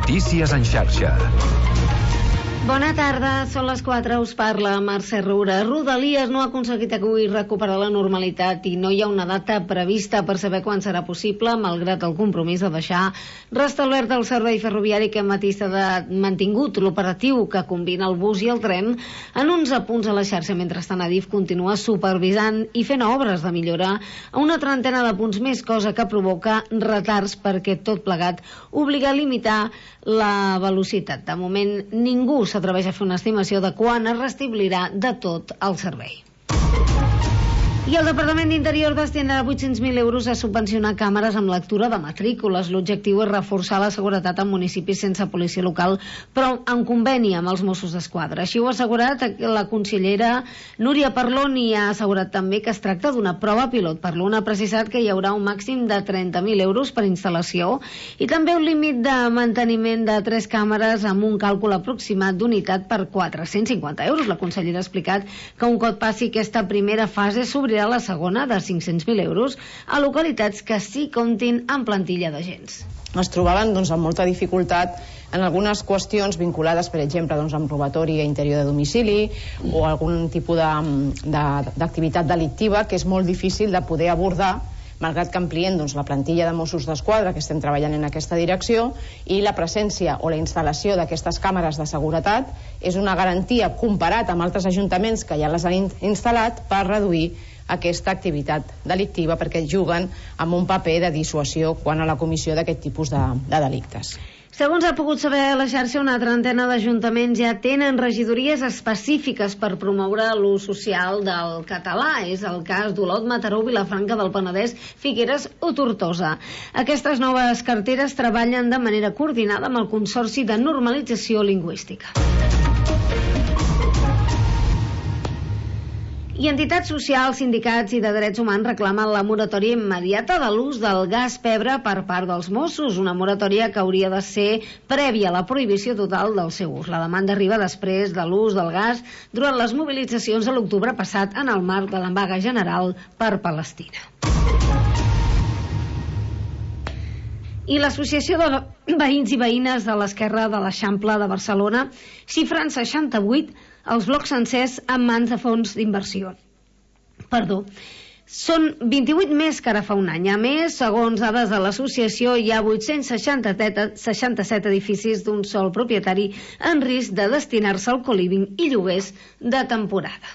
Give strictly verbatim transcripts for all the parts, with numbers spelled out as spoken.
Notícies en xarxa. Bona tarda, són les quatre, us parla Mercè Roura. Rodalies no ha aconseguit avui recuperar la normalitat i no hi ha una data prevista per saber quan serà possible, malgrat el compromís de deixar restablert el servei ferroviari que matí s'ha mantingut l'operatiu que combina el bus i el tren en onze punts a la xarxa. Mentrestant, Adif continua supervisant i fent obres de millora a una trentena de punts més, cosa que provoca retards perquè tot plegat obliga a limitar la velocitat. De moment, ningú s'atreveix a fer una estimació de quan es restablirà de tot el servei. I el Departament d'Interior destinarà vuit-cents mil euros a subvencionar càmeres amb lectura de matrícules. L'objectiu és reforçar la seguretat en municipis sense policia local, però en conveni amb els Mossos d'Esquadra. Així ho ha assegurat la consellera Núria Parlon i ha assegurat també que es tracta d'una prova pilot. Parlon ha precisat que hi haurà un màxim de trenta mil euros per instal·lació i també un límit de manteniment de tres càmeres amb un càlcul aproximat d'unitat per quatre-cents cinquanta euros. La consellera ha explicat que un cop passi aquesta primera fase s'obrirà a la segona de cinc-cents mil euros a localitats que sí comptin amb plantilla d'agents. Es trobaven doncs, amb molta dificultat en algunes qüestions vinculades, per exemple, doncs, amb robatori a interior de domicili o algun tipus d'activitat de, de, delictiva que és molt difícil de poder abordar, malgrat que amplien doncs, la plantilla de Mossos d'Esquadra, que estem treballant en aquesta direcció, i la presència o la instal·lació d'aquestes càmeres de seguretat és una garantia comparat amb altres ajuntaments que ja les han instal·lat per reduir aquesta activitat delictiva, perquè juguen amb un paper de dissuasió quan a la comissió d'aquest tipus de, de delictes. Segons ha pogut saber a la xarxa, una trentena d'ajuntaments ja tenen regidories específiques per promoure l'ús social del català. És el cas d'Olot, Mataró, Vilafranca del Penedès, Figueres o Tortosa. Aquestes noves carteres treballen de manera coordinada amb el Consorci de Normalització Lingüística. I entitats socials, sindicats i de drets humans reclamen la moratòria immediata de l'ús del gas pebre per part dels Mossos, una moratòria que hauria de ser prèvia a la prohibició total del seu ús. La demanda arriba després de l'ús del gas durant les mobilitzacions de l'octubre passat en el marc de la vaga general per Palestina. I l'Associació de Veïns i Veïnes de l'Esquerra de l'Eixample de Barcelona xifra en seixanta-vuit els blocs sencers en mans de fons d'inversió. Perdó. Són vint-i-vuit més que ara fa un any. A més, segons dades de l'associació, hi ha vuit-cents seixanta-set edificis d'un sol propietari en risc de destinar-se al co-living i lloguers de temporada.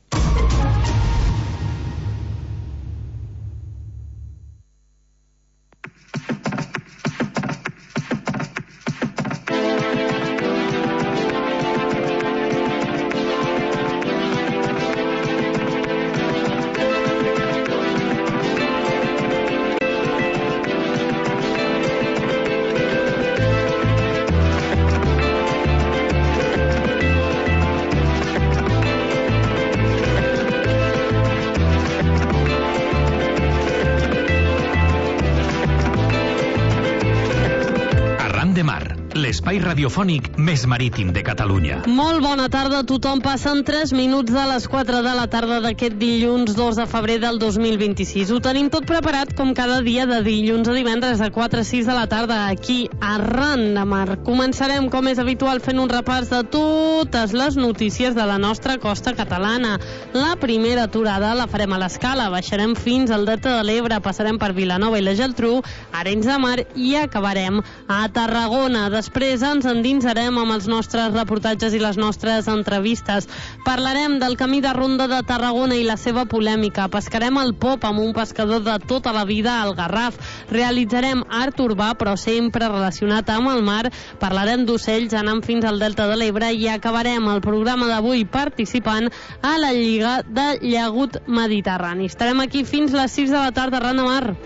L'espai radiofònic més marítim de Catalunya. Molt bona tarda a tothom. Passen tres minuts de les quatre de la tarda d'aquest dilluns dos de febrer del dos mil vint-i-sis. Ho tenim tot preparat com cada dia de dilluns a divendres de quatre a sis de la tarda aquí a Ran de Mar. Començarem, com és habitual, fent un repàs de totes les notícies de la nostra costa catalana. La primera aturada la farem a l'Escala. Baixarem fins al Delta de l'Ebre, passarem per Vilanova i la Geltrú, Arenys de Mar i acabarem a Tarragona. Després ens endinsarem amb els nostres reportatges i les nostres entrevistes. Parlarem del camí de ronda de Tarragona i la seva polèmica. Pescarem el pop amb un pescador de tota la vida al Garraf. Realitzarem art urbà, però sempre relacionat amb el mar. Parlarem d'ocells anant fins al Delta de l'Ebre i acabarem el programa d'avui participant a la Lliga de Llagut Mediterrani. Estarem aquí fins les sis de la tarda, Ran de Mar.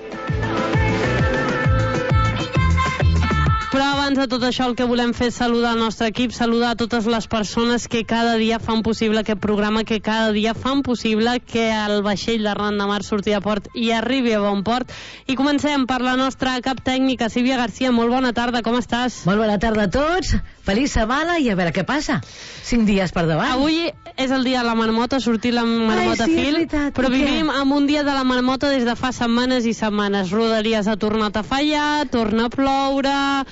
Però abans de tot això el que volem fer és saludar el nostre equip, saludar a totes les persones que cada dia fan possible aquest programa, que cada dia fan possible que el vaixell de Ran de Mar surti a port i arribi a bon port. I comencem per la nostra cap tècnica, Sílvia García. Molt bona tarda, com estàs? Molt bona tarda a tots, feliç setmana i a veure què passa. Cinc dies per davant. Avui és el dia de la marmota, sortir la marmota Ai, sí, fil, veritat, però vivim què? amb un dia de la marmota des de fa setmanes i setmanes. Rodalies ha tornat a fallar, torna a ploure,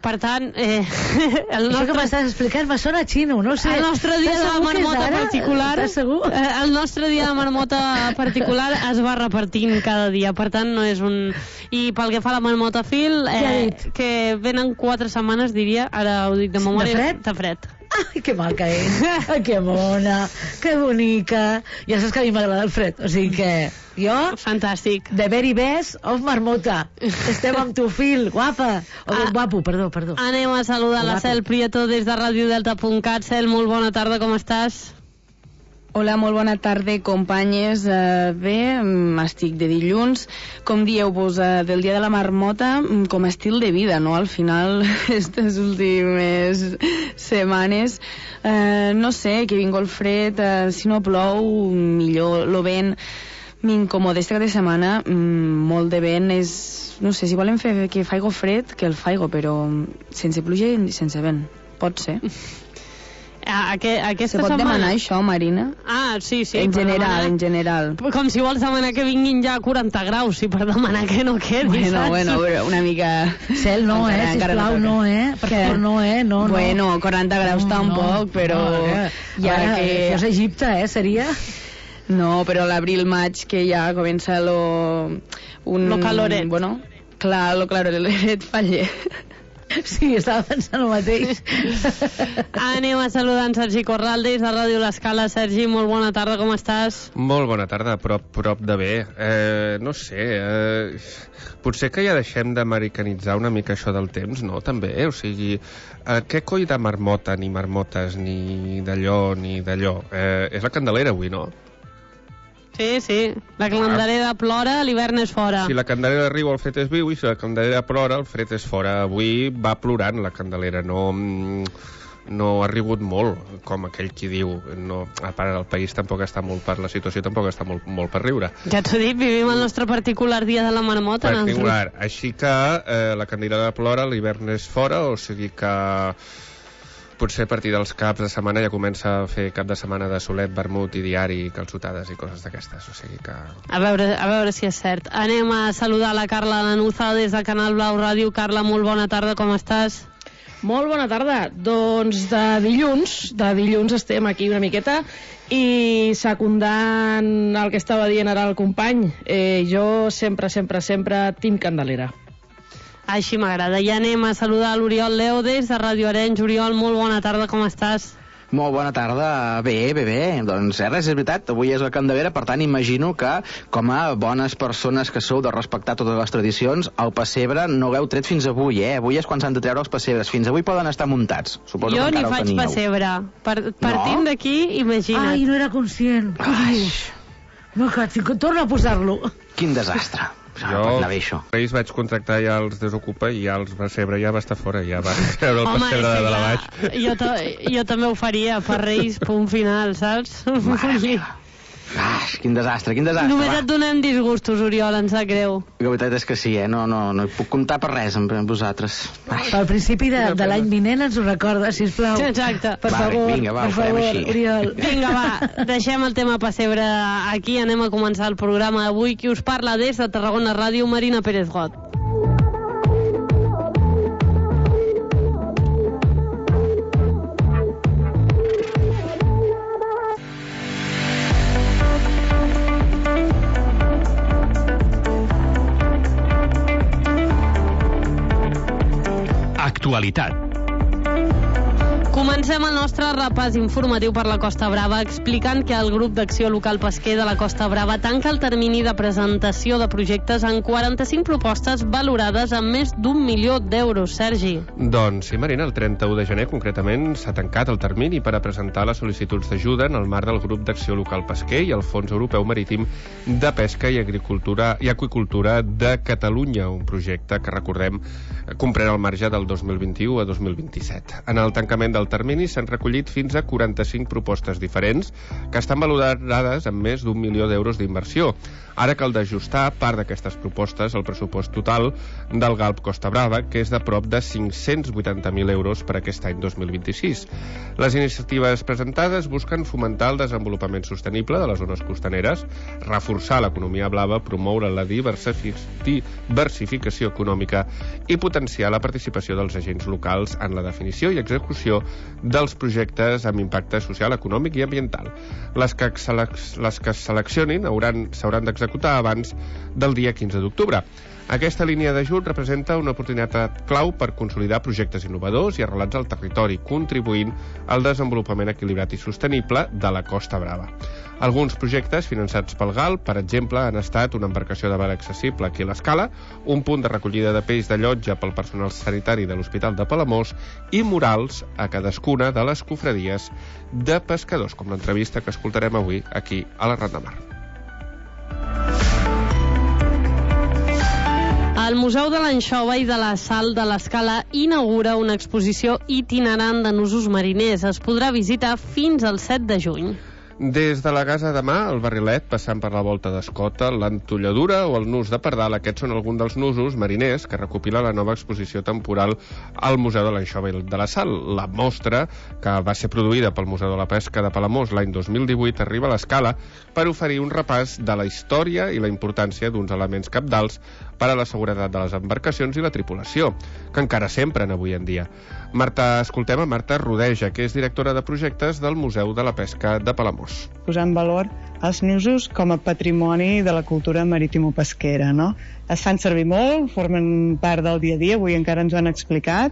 per tant, eh, el Això que nostre... m'estàs explicant me sona xino, no sé. El nostre dia de la marmota particular... Estàs segur? Eh, el nostre dia de marmota particular es va repartint cada dia, per tant no és un... I pel que fa a la marmota fil, eh, que venen quatre setmanes, diria, ara ho dic de memòria... De fred? De fred. Ai, que maca és. Ai, que mona, que bonica. Ja saps que a mi m'agrada el fred, o sigui que jo... Fantàstic. The very best of marmota. Estem amb tu, Fil, guapa. O Ah. guapo, perdó, perdó. Anem a saludar la Guapo. Cel Prieto des de radio delta punt cat. Cel, molt bona tarda, com estàs? Hola, molt bona tarda, companyes. Uh, bé, mm, estic de dilluns. Com dieu-vos, uh, del dia de la marmota, mm, com a estil de vida, no? Al final, aquestes últimes setmanes, uh, no sé, que vingo el fred, uh, si no plou, millor, lo vent m'incomoda esta de setmana, mm, molt de vent és... No sé, si volen fer que faigo fred, que el faigo, però sense pluja i sense vent. Pot ser. A, a, aquesta Se pot setmana... demanar això, Marina? Ah, sí, sí. en per general, demanar- en general. Com si vols demanar que vinguin ja a quaranta graus i per demanar que no quedi, Bueno, saps? bueno, però una mica... Cel, no, eh, Encara- encara sisplau, toca. no, eh? Per Què? favor, no, eh? No, no. Bueno, quaranta graus No, tampoc, no, però... no, eh? ja Ara, que... Fos Egipte, eh, seria? No, però l'abril-maig que ja comença lo... Un... Lo caloret. Bueno, clar, lo caloret faller. Sí, estava pensant el mateix. Anem a saludar en Sergi Corraldes de Ràdio L'Escala. Sergi, molt bona tarda, com estàs? Molt bona tarda, prop, prop de bé. Eh, no sé, eh, potser que ja deixem d'americanitzar una mica això del temps, no? També, o sigui, eh, què coi de marmota, ni marmotes, ni d'allò, ni d'allò? Eh, és la Candelera avui, no? Sí, sí. La Candelera plora, l'hivern és fora. Si la Candelera riu, el fred és viu, i si la Candelera plora, el fred és fora. Avui va plorant la Candelera, no... no ha rigut molt, com aquell qui diu. No, a part, el país tampoc està molt per... La situació tampoc està molt, molt per riure. Ja t'ho dic, vivim el nostre particular dia de la marmota. en el- Particular. Així que eh, la Candelera plora, l'hivern és fora, o sigui que potser a partir dels caps de setmana ja comença a fer cap de setmana de solet, vermut i diari, calçotades i coses d'aquestes, o sigui que... A veure, a veure si és cert. Anem a saludar la Carla Lanuza des de Canal Blau Ràdio. Carla, molt bona tarda, com estàs? Molt bona tarda. Doncs de dilluns, de dilluns estem aquí una miqueta i secundant el que estava dient ara el company, eh, jo sempre, sempre, sempre Team Candelera. Així m'agrada. I anem a saludar l'Oriol Leo des de Ràdio Arenys. Oriol, molt bona tarda, com estàs? Molt bona tarda. Bé, bé, bé. Doncs eh, res, és veritat, avui és la Candelera, per tant imagino que, com a bones persones que sou de respectar totes les tradicions, el pessebre no l'heu tret fins avui, eh? Avui és quan s'han de treure els pessebres. Fins avui poden estar muntats. Suposo Jo que ni encara el faig teníeu. pessebre. Per, partint No? d'aquí, imagina't. Ai, no era conscient. Què dius? No, que torna a posar-lo. Quin desastre. Ja, Jo, pot anar bé, això. Reis vaig contractar ja els Desocupa i ja els pessebre ja va estar fora, ja va treure el Home, pessebre de, de la ja, baix. jo, ta, jo també ho faria per Reis, punt final, saps? Mare meva. Ah, quin desastre, quin desastre. Només va. et donem disgustos, Oriol, ens sap greu. La veritat és que sí, eh? No, no, no hi puc comptar per res amb amb vosaltres. Ai. Pel principi de, de l'any vinent ens ho recorda, sisplau. Exacte. Per Vale, favor, vinga, va, per ho farem favor, així. Oriol. Vinga, va, deixem el tema pessebre aquí, anem a començar el programa d'avui. Qui us parla des de Tarragona Ràdio, Marina Pérez Got. Actualitat. Comencem el nostre repàs informatiu per la Costa Brava explicant que el grup d'acció local pesquer de la Costa Brava tanca el termini de presentació de projectes en quaranta-cinc propostes valorades amb més d'un milió d'euros. Sergi. Doncs sí, Marina, el trenta-u de gener concretament s'ha tancat el termini per a presentar les sol·licituds d'ajuda en el marc del grup d'acció local pesquer i el Fons Europeu Marítim de Pesca i Agricultura i Aqüicultura de Catalunya, un projecte que, recordem, comprèn el marge del dos mil vint-i-u a dos mil vint-i-set. En el tancament del el termini s'han recollit fins a quaranta-cinc propostes diferents que estan valorades amb més d'un milió d'euros d'inversió. Ara cal d'ajustar part d'aquestes propostes al pressupost total del Galp Costa Brava, que és de prop de cinc-cents vuitanta mil euros per aquest any dos mil vint-i-sis. Les iniciatives presentades busquen fomentar el desenvolupament sostenible de les zones costaneres, reforçar l'economia blava, promoure la diversificació econòmica i potenciar la participació dels agents locals en la definició i execució dels projectes amb impacte social, econòmic i ambiental. Les que, les que es seleccionin hauran, s'hauran d'executar abans del dia quinze d'octubre. Aquesta línia d'ajut representa una oportunitat clau per consolidar projectes innovadors i arrelats al territori, contribuint al desenvolupament equilibrat i sostenible de la Costa Brava. Alguns projectes finançats pel Galp, per exemple, han estat una embarcació de vel accessible aquí a l'Escala, un punt de recollida de peix de llotja pel personal sanitari de l'Hospital de Palamós i murals a cadascuna de les cofradies de pescadors, com l'entrevista que escoltarem avui aquí a la Ran de Mar. El Museu de l'Anxova i de la Sal de l'Escala inaugura una exposició itinerant de nusos mariners. Es podrà visitar fins al set de juny. Des de la Gasa de Mà, el Barrilet, passant per la Volta d'Escota, l'Entolladura o el Nus de Pardal, aquests són alguns dels nusos mariners que recopila la nova exposició temporal al Museu de l'Anxova i de la Sal. La mostra, que va ser produïda pel Museu de la Pesca de Palamós l'any dos mil divuit, arriba a l'Escala per oferir un repàs de la història i la importància d'uns elements cabdals per a la seguretat de les embarcacions i la tripulació, que encara s'empren avui en dia. Marta, escoltem a Marta Rodeja, que és directora de projectes del Museu de la Pesca de Palamós. Posar en valor els nusos com a patrimoni de la cultura marítim-pesquera, no? Es fan servir molt, formen part del dia a dia, avui encara ens ho han explicat,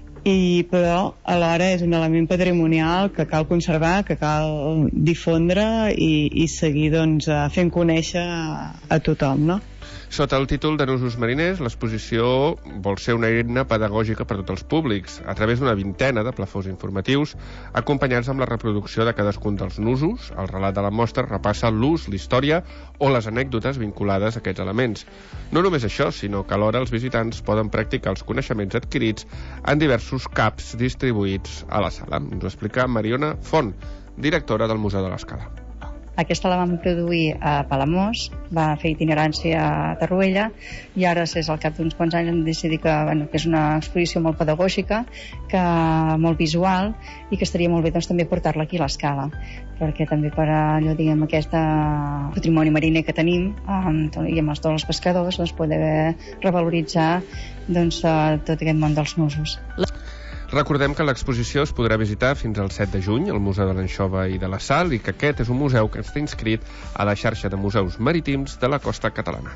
i, però alhora és un element patrimonial que cal conservar, que cal difondre i, i seguir doncs, fent conèixer a, a tothom, no? Sota el títol de Nusos mariners, l'exposició vol ser una eina pedagògica per a tots els públics, a través d'una vintena de plafons informatius, acompanyats amb la reproducció de cadascun dels nusos. El relat de la mostra repassa l'ús, la història o les anècdotes vinculades a aquests elements. No només això, sinó que alhora els visitants poden practicar els coneixements adquirits en diversos caps distribuïts a la sala. Ens ho explica Mariona Font, directora del Museu de l'Escala. Aquesta la vam produir a Palamós, va fer itinerància a Tarruella i ara, és al cap d'uns quants anys, hem decidit que, bueno, que és una exposició molt pedagògica, que, molt visual, i que estaria molt bé doncs, també portar-la aquí a l'Escala, perquè també per allò, diguem, aquest patrimoni mariner que tenim amb, i amb els, tots els pescadors doncs, poder revaloritzar doncs, tot aquest món dels nusos. Recordem que l'exposició es podrà visitar fins al set de juny al Museu de l'Anxova i de la Sal i que aquest és un museu que està inscrit a la xarxa de museus marítims de la costa catalana.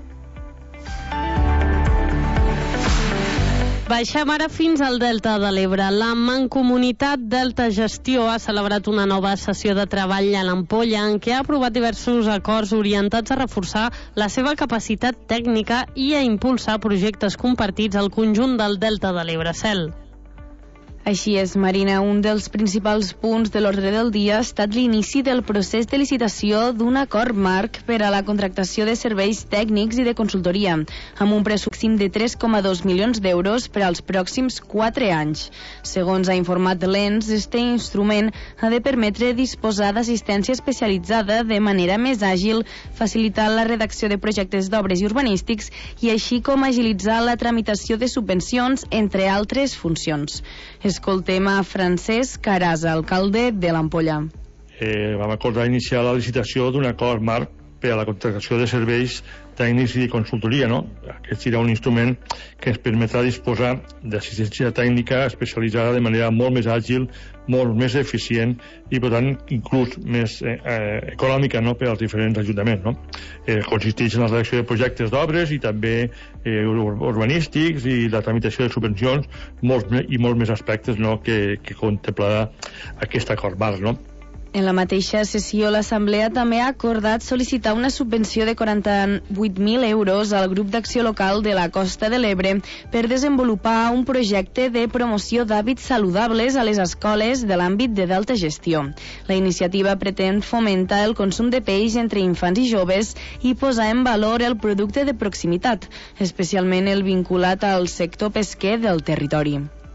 Baixem ara fins al Delta de l'Ebre. La Mancomunitat Delta Gestió ha celebrat una nova sessió de treball a l'Ampolla en què ha aprovat diversos acords orientats a reforçar la seva capacitat tècnica i a impulsar projectes compartits al conjunt del Delta de l'Ebre. Cel. Així és, Marina. Un dels principals punts de l'ordre del dia ha estat l'inici del procés de licitació d'un acord marc per a la contractació de serveis tècnics i de consultoria, amb un pressupost de tres coma dos milions d'euros per als pròxims quatre anys. Segons ha informat l'E N S, este instrument ha de permetre disposar d'assistència especialitzada de manera més àgil, facilitar la redacció de projectes d'obres i urbanístics i així com agilitzar la tramitació de subvencions, entre altres funcions. Escoltem a Francesc Carasa, alcalde de l'Ampolla. Eh, vam acordar iniciar la licitació d'un acord marc per a la contractació de serveis tècnics i de consultoria, no? Aquest serà un instrument que ens permetrà disposar d'assistència tècnica especialitzada de manera molt més àgil, molt més eficient i, per tant, inclús més eh, eh, econòmica, no?, per als diferents ajuntaments, no? Eh, consisteix en la redacció de projectes d'obres i també eh, urbanístics i la tramitació de subvencions, molts, i molts més aspectes, no?, que, que contemplarà aquest acord marc, no? En la mateixa sessió, l'Assemblea també ha acordat sol·licitar una subvenció de quaranta-vuit mil euros al Grup d'Acció Local de la Costa de l'Ebre per desenvolupar un projecte de promoció d'hàbits saludables a les escoles de l'àmbit de Delta Gestió. La iniciativa pretén fomentar el consum de peix entre infants i joves i posar en valor el producte de proximitat, especialment el vinculat al sector pesquer del territori.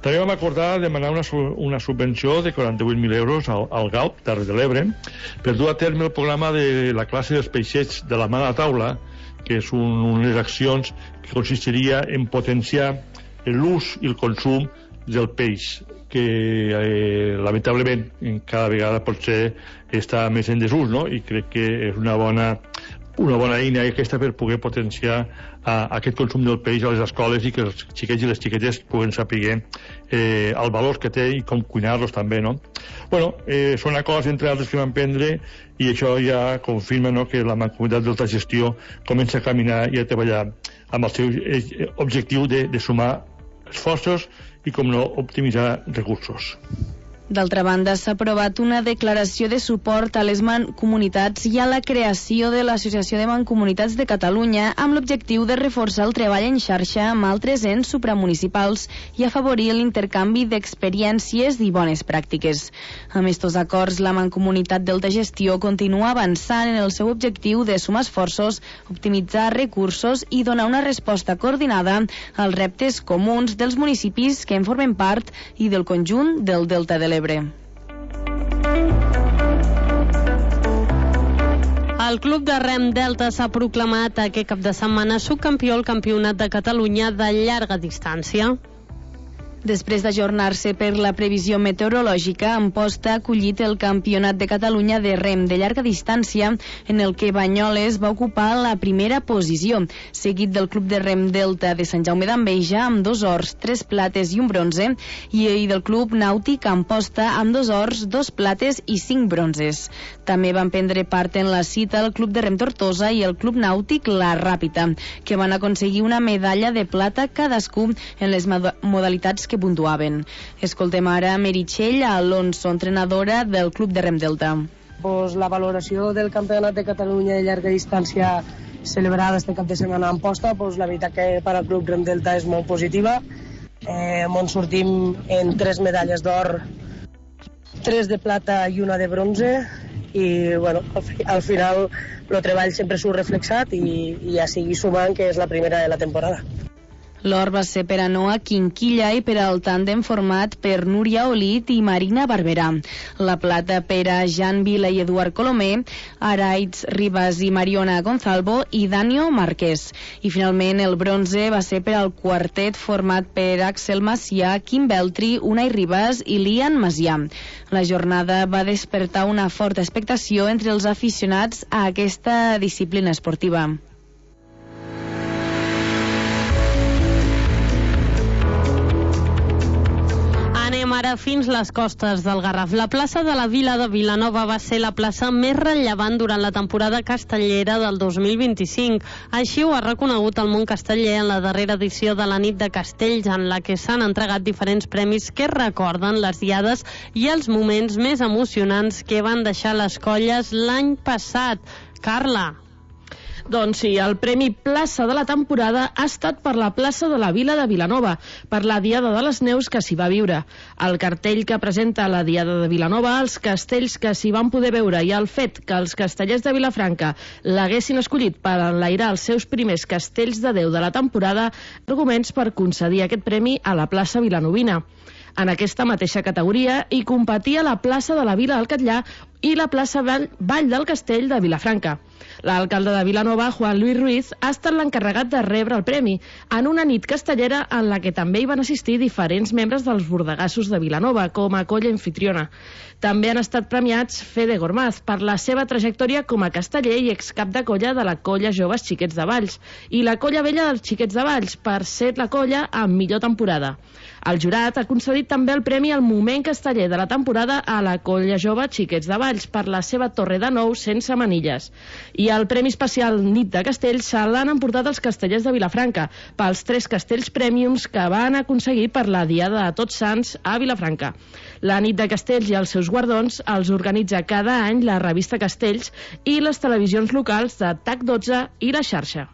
També vam acordar demanar una, una subvenció de quaranta-vuit mil euros al, al G A U P, Terres de l'Ebre, per dur a terme el programa de la classe dels peixets de la mà a la taula, que és un, unes accions que consistiria en potenciar l'ús i el consum del peix, que eh, lamentablement cada vegada potser està més en desús, no? I crec que és una bona una bona eina aquesta per poder potenciar a, aquest consum del peix a les escoles i que els xiquets i les xiquetes puguen saber eh, el valor que té i com cuinar-los també, no? Bueno, eh, són acords entre altres que vam prendre i això ja confirma, no?, que la Mancomunitat d'Altagestió comença a caminar i a treballar amb el seu eh, objectiu de, de sumar esforços i, com no, optimitzar recursos. D'altra banda, s'ha aprovat una declaració de suport a les mancomunitats i a la creació de l'Associació de Mancomunitats de Catalunya amb l'objectiu de reforçar el treball en xarxa amb altres ens supramunicipals i afavorir l'intercanvi d'experiències i bones pràctiques. Amb estos acords, la Mancomunitat d'Altagestió continua avançant en el seu objectiu de sumar esforços, optimitzar recursos i donar una resposta coordinada als reptes comuns dels municipis que en formen part i del conjunt del Delta de l'Ebre. El Club de Rem Delta s'ha proclamat aquest cap de setmana subcampió al Campionat de Catalunya de llarga distància. Després d'ajornar-se per la previsió meteorològica, Amposta ha acollit el Campionat de Catalunya de rem de llarga distància, en el que Banyoles va ocupar la primera posició, seguit del Club de Rem Delta de Sant Jaume d'Enveja amb dos ors, tres plates i un bronze, i del Club Nàutic Amposta amb dos ors, dos plates i cinc bronzes. També van prendre part en la cita el Club de Rem Tortosa i el Club Nàutic La Ràpita, que van aconseguir una medalla de plata cadascú en les modalitats que puntuaven. Escoltem ara a Meritxell Alonso, entrenadora del Club de Rem Delta. Pues la valoració del Campionat de Catalunya de llarga distància celebrada este cap de setmana a Amposta, pues la veritat que per al Club Rem Delta és molt positiva. Eh, on sortim en tres medalles d'or, tres de plata i una de bronze, i bueno, al, al final el treball sempre s'ho reflexat i, i a seguir sumant, que és la primera de la temporada. L'or va ser per a Noa Quinquilla i per al tàndem format per Núria Olit i Marina Barberà. La plata per a Jan Vila i Eduard Colomer, Araitz Ribas i Mariona Gonzalvo i Danio Marquès. I finalment el bronze va ser per al quartet format per Axel Macià, Quim Beltri, Unai Ribas i Lian Macià. La jornada va despertar una forta expectació entre els aficionats a aquesta disciplina esportiva. Anem ara fins les costes del Garraf. La plaça de la Vila de Vilanova va ser la plaça més rellevant durant la temporada castellera del dos mil vint-i-cinc. Així ho ha reconegut el món casteller en la darrera edició de la Nit de Castells, en la que s'han entregat diferents premis que recorden les diades i els moments més emocionants que van deixar les colles l'any passat. Carla. Doncs sí, el Premi Plaça de la temporada ha estat per la plaça de la Vila de Vilanova, per la Diada de les Neus que s'hi va viure. El cartell que presenta la Diada de Vilanova, els castells que s'hi van poder veure i el fet que els castellers de Vilafranca l'haguessin escollit per enlairar els seus primers castells de Déu de la temporada, arguments per concedir aquest premi a la plaça vilanovina. En aquesta mateixa categoria hi competia la plaça de la Vila del Catllà i la plaça Vall, Vall del Castell de Vilafranca. L'alcalde de Vilanova, Juan Luis Ruiz, ha estat l'encarregat de rebre el premi en una nit castellera en la que també hi van assistir diferents membres dels bordegassos de Vilanova com a colla anfitriona. També han estat premiats Fede Gormaz per la seva trajectòria com a casteller i excap de colla de la colla Joves Xiquets de Valls i la colla vella dels Xiquets de Valls per ser la colla amb millor temporada. El jurat ha concedit també el premi al moment casteller de la temporada a la colla jove Xiquets de Valls per la seva torre de nou sense manilles. I el premi especial Nit de Castells se l'han emportat els castellers de Vilafranca pels tres castells prèmiums que van aconseguir per la Diada de Tots Sants a Vilafranca. La Nit de Castells i els seus guardons els organitza cada any la revista Castells i les televisions locals de T A C dotze i La Xarxa.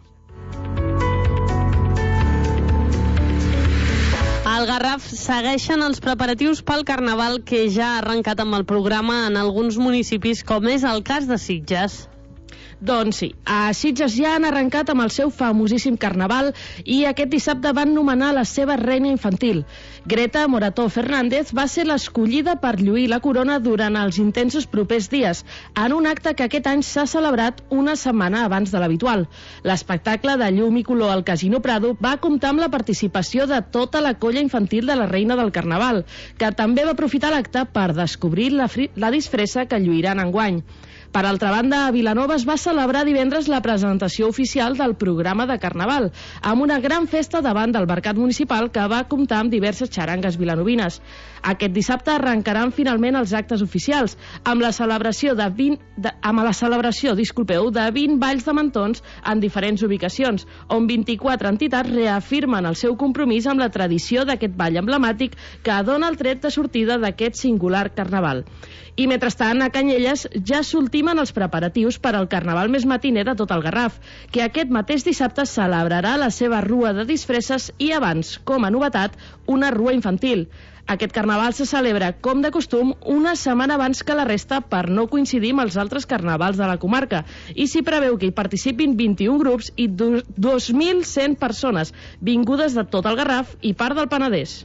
Al Garraf segueixen els preparatius pel Carnaval, que ja ha arrencat amb el programa en alguns municipis, com és el cas de Sitges. Doncs sí, a Sitges ja han arrencat amb el seu famosíssim carnaval i aquest dissabte van nomenar la seva reina infantil. Greta Morató Fernández va ser l'escollida per lluir la corona durant els intensos propers dies, en un acte que aquest any s'ha celebrat una setmana abans de l'habitual. L'espectacle de llum i color al Casino Prado va comptar amb la participació de tota la colla infantil de la reina del carnaval, que també va aprofitar l'acte per descobrir la, la disfressa que lluiran enguany. Per altra banda, a Vilanova es va celebrar divendres la presentació oficial del programa de Carnaval, amb una gran festa davant del mercat municipal que va comptar amb diverses xarangues vilanovines. Aquest dissabte arrencaran finalment els actes oficials, amb la celebració de vint, de, amb la celebració, disculpeu, de vint balls de mantons en diferents ubicacions, on vint-i-quatre entitats reafirmen el seu compromís amb la tradició d'aquest ball emblemàtic que dona el tret de sortida d'aquest singular carnaval. I mentrestant, a Canyelles ja s'ultimen els preparatius per al carnaval més matiner de tot el Garraf, que aquest mateix dissabte celebrarà la seva rua de disfresses i abans, com a novetat, una rua infantil. Aquest carnaval se celebra, com de costum, una setmana abans que la resta per no coincidir amb els altres carnavals de la comarca, i s'hi preveu que hi participin vint-i-un grups i dos mil cent persones, vingudes de tot el Garraf i part del Penedès.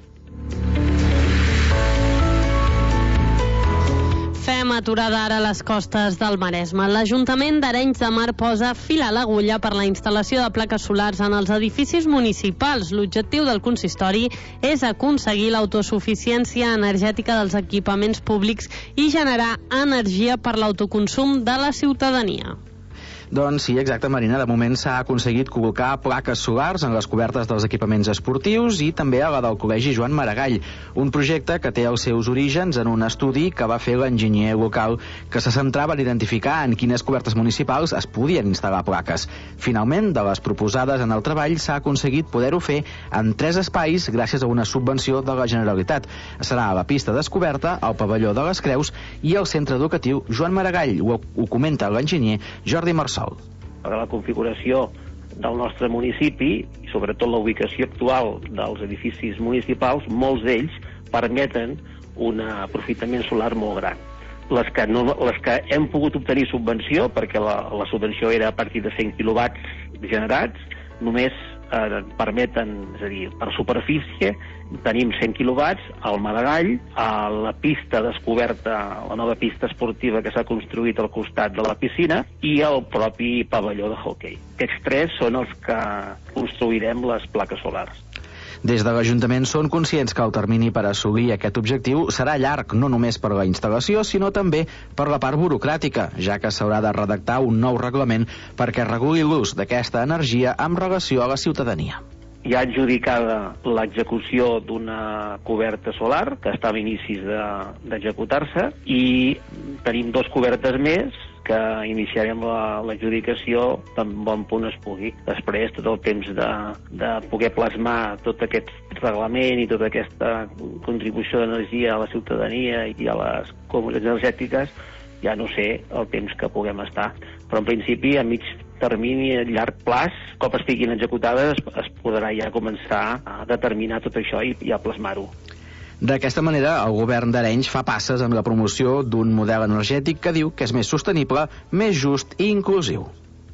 Fem aturada ara a les costes del Maresme. L'Ajuntament d'Arenys de Mar posa fil a l'agulla per la instal·lació de plaques solars en els edificis municipals. L'objectiu del consistori és aconseguir l'autosuficiència energètica dels equipaments públics i generar energia per l'autoconsum de la ciutadania. Doncs sí, exacte, Marina. De moment s'ha aconseguit col·locar plaques solars en les cobertes dels equipaments esportius i també a la del Col·legi Joan Maragall, un projecte que té els seus orígens en un estudi que va fer l'enginyer local que se centrava en identificar en quines cobertes municipals es podien instal·lar plaques. Finalment, de les proposades en el treball, s'ha aconseguit poder-ho fer en tres espais gràcies a una subvenció de la Generalitat. Serà a la pista descoberta, al pavelló de les Creus i al centre educatiu Joan Maragall. Ho, ho comenta l'enginyer Jordi Marçal. La configuració del nostre municipi i sobretot la ubicació actual dels edificis municipals, molts d'ells permeten un aprofitament solar molt gran. Les que, no, les que hem pogut obtenir subvenció, perquè la, la subvenció era a partir de cent quilowatts generats, només eh, permeten, és a dir, per superfície tenim cent quilowatts al Maragall, a la pista descoberta, la nova pista esportiva que s'ha construït al costat de la piscina i el propi pavelló de hoquei. Aquests tres són els que construirem les plaques solars. Des de l'Ajuntament són conscients que el termini per assolir aquest objectiu serà llarg, no només per la instal·lació, sinó també per la part burocràtica, ja que s'haurà de redactar un nou reglament perquè reguli l'ús d'aquesta energia amb relació a la ciutadania. Hi ha adjudicada l'execució d'una coberta solar que està a inicis d'executar-se i tenim dos cobertes més que iniciarem l'adjudicació tan bon punt es pugui. Després, tot el temps de, de poder plasmar tot aquest reglament i tota aquesta contribució d'energia a la ciutadania i a les comunitats energètiques, ja no sé el temps que puguem estar. Però en principi, a mig termini, a llarg plaç, cop estiguin executades, es podrà ja començar a determinar tot això i, i a plasmar-ho. D'aquesta manera, el govern d'Arenys fa passes amb la promoció d'un model energètic que diu que és més sostenible, més just i inclusiu.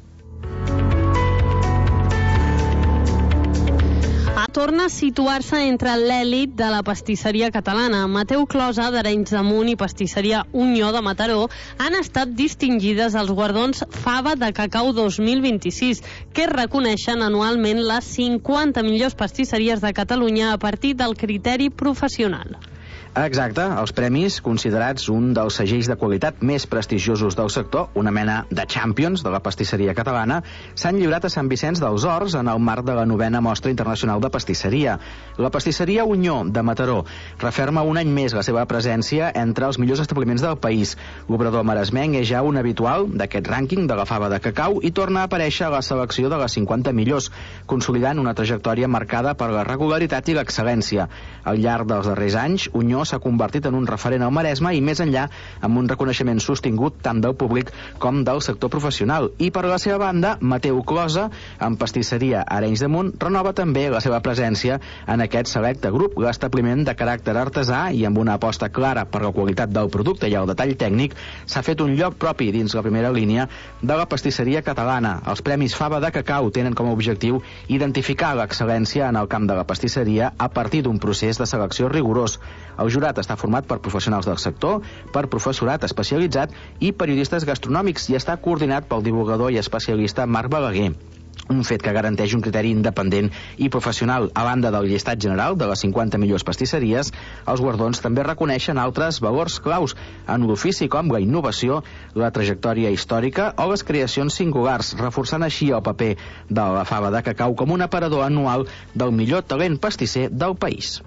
Torna a situar-se entre l'èlit de la pastisseria catalana. Mateu Closa, d'Arenys de Munt, i Pastisseria Unió de Mataró han estat distingides als guardons Fava de Cacau dos mil vint-i-sis, que reconeixen anualment les cinquanta millors pastisseries de Catalunya a partir del criteri professional. Exacte, els premis, considerats un dels segells de qualitat més prestigiosos del sector, una mena de Champions de la pastisseria catalana, s'han lliurat a Sant Vicenç dels Horts en el marc de la novena Mostra Internacional de Pastisseria. La Pastisseria Unió de Mataró referma un any més la seva presència entre els millors establiments del país. L'obrador maresmenc és ja un habitual d'aquest rànquing de la Fava de Cacau i torna a aparèixer a la selecció de les cinquanta millors, consolidant una trajectòria marcada per la regularitat i l'excel·lència. Al llarg dels darrers anys, Unió s'ha convertit en un referent al Maresme i més enllà amb un reconeixement sostingut tant del públic com del sector professional. I per la seva banda, Mateu Closa, amb pastisseria Arenys de Munt, renova també la seva presència en aquest selecte grup. L'establiment de caràcter artesà i amb una aposta clara per la qualitat del producte i el detall tècnic s'ha fet un lloc propi dins la primera línia de la pastisseria catalana. Els Premis Fava de Cacau tenen com a objectiu identificar l'excel·lència en el camp de la pastisseria a partir d'un procés de selecció rigorós. El jurat està format per professionals del sector, per professorat especialitzat i periodistes gastronòmics i està coordinat pel divulgador i especialista Marc Balaguer. Un fet que garanteix un criteri independent i professional. A banda del llistat general de les cinquanta millors pastisseries, els guardons també reconeixen altres valors claus en l'ofici com la innovació, la trajectòria històrica o les creacions singulars, reforçant així el paper de la Fava de Cacau com un aparador anual del millor talent pastisser del país.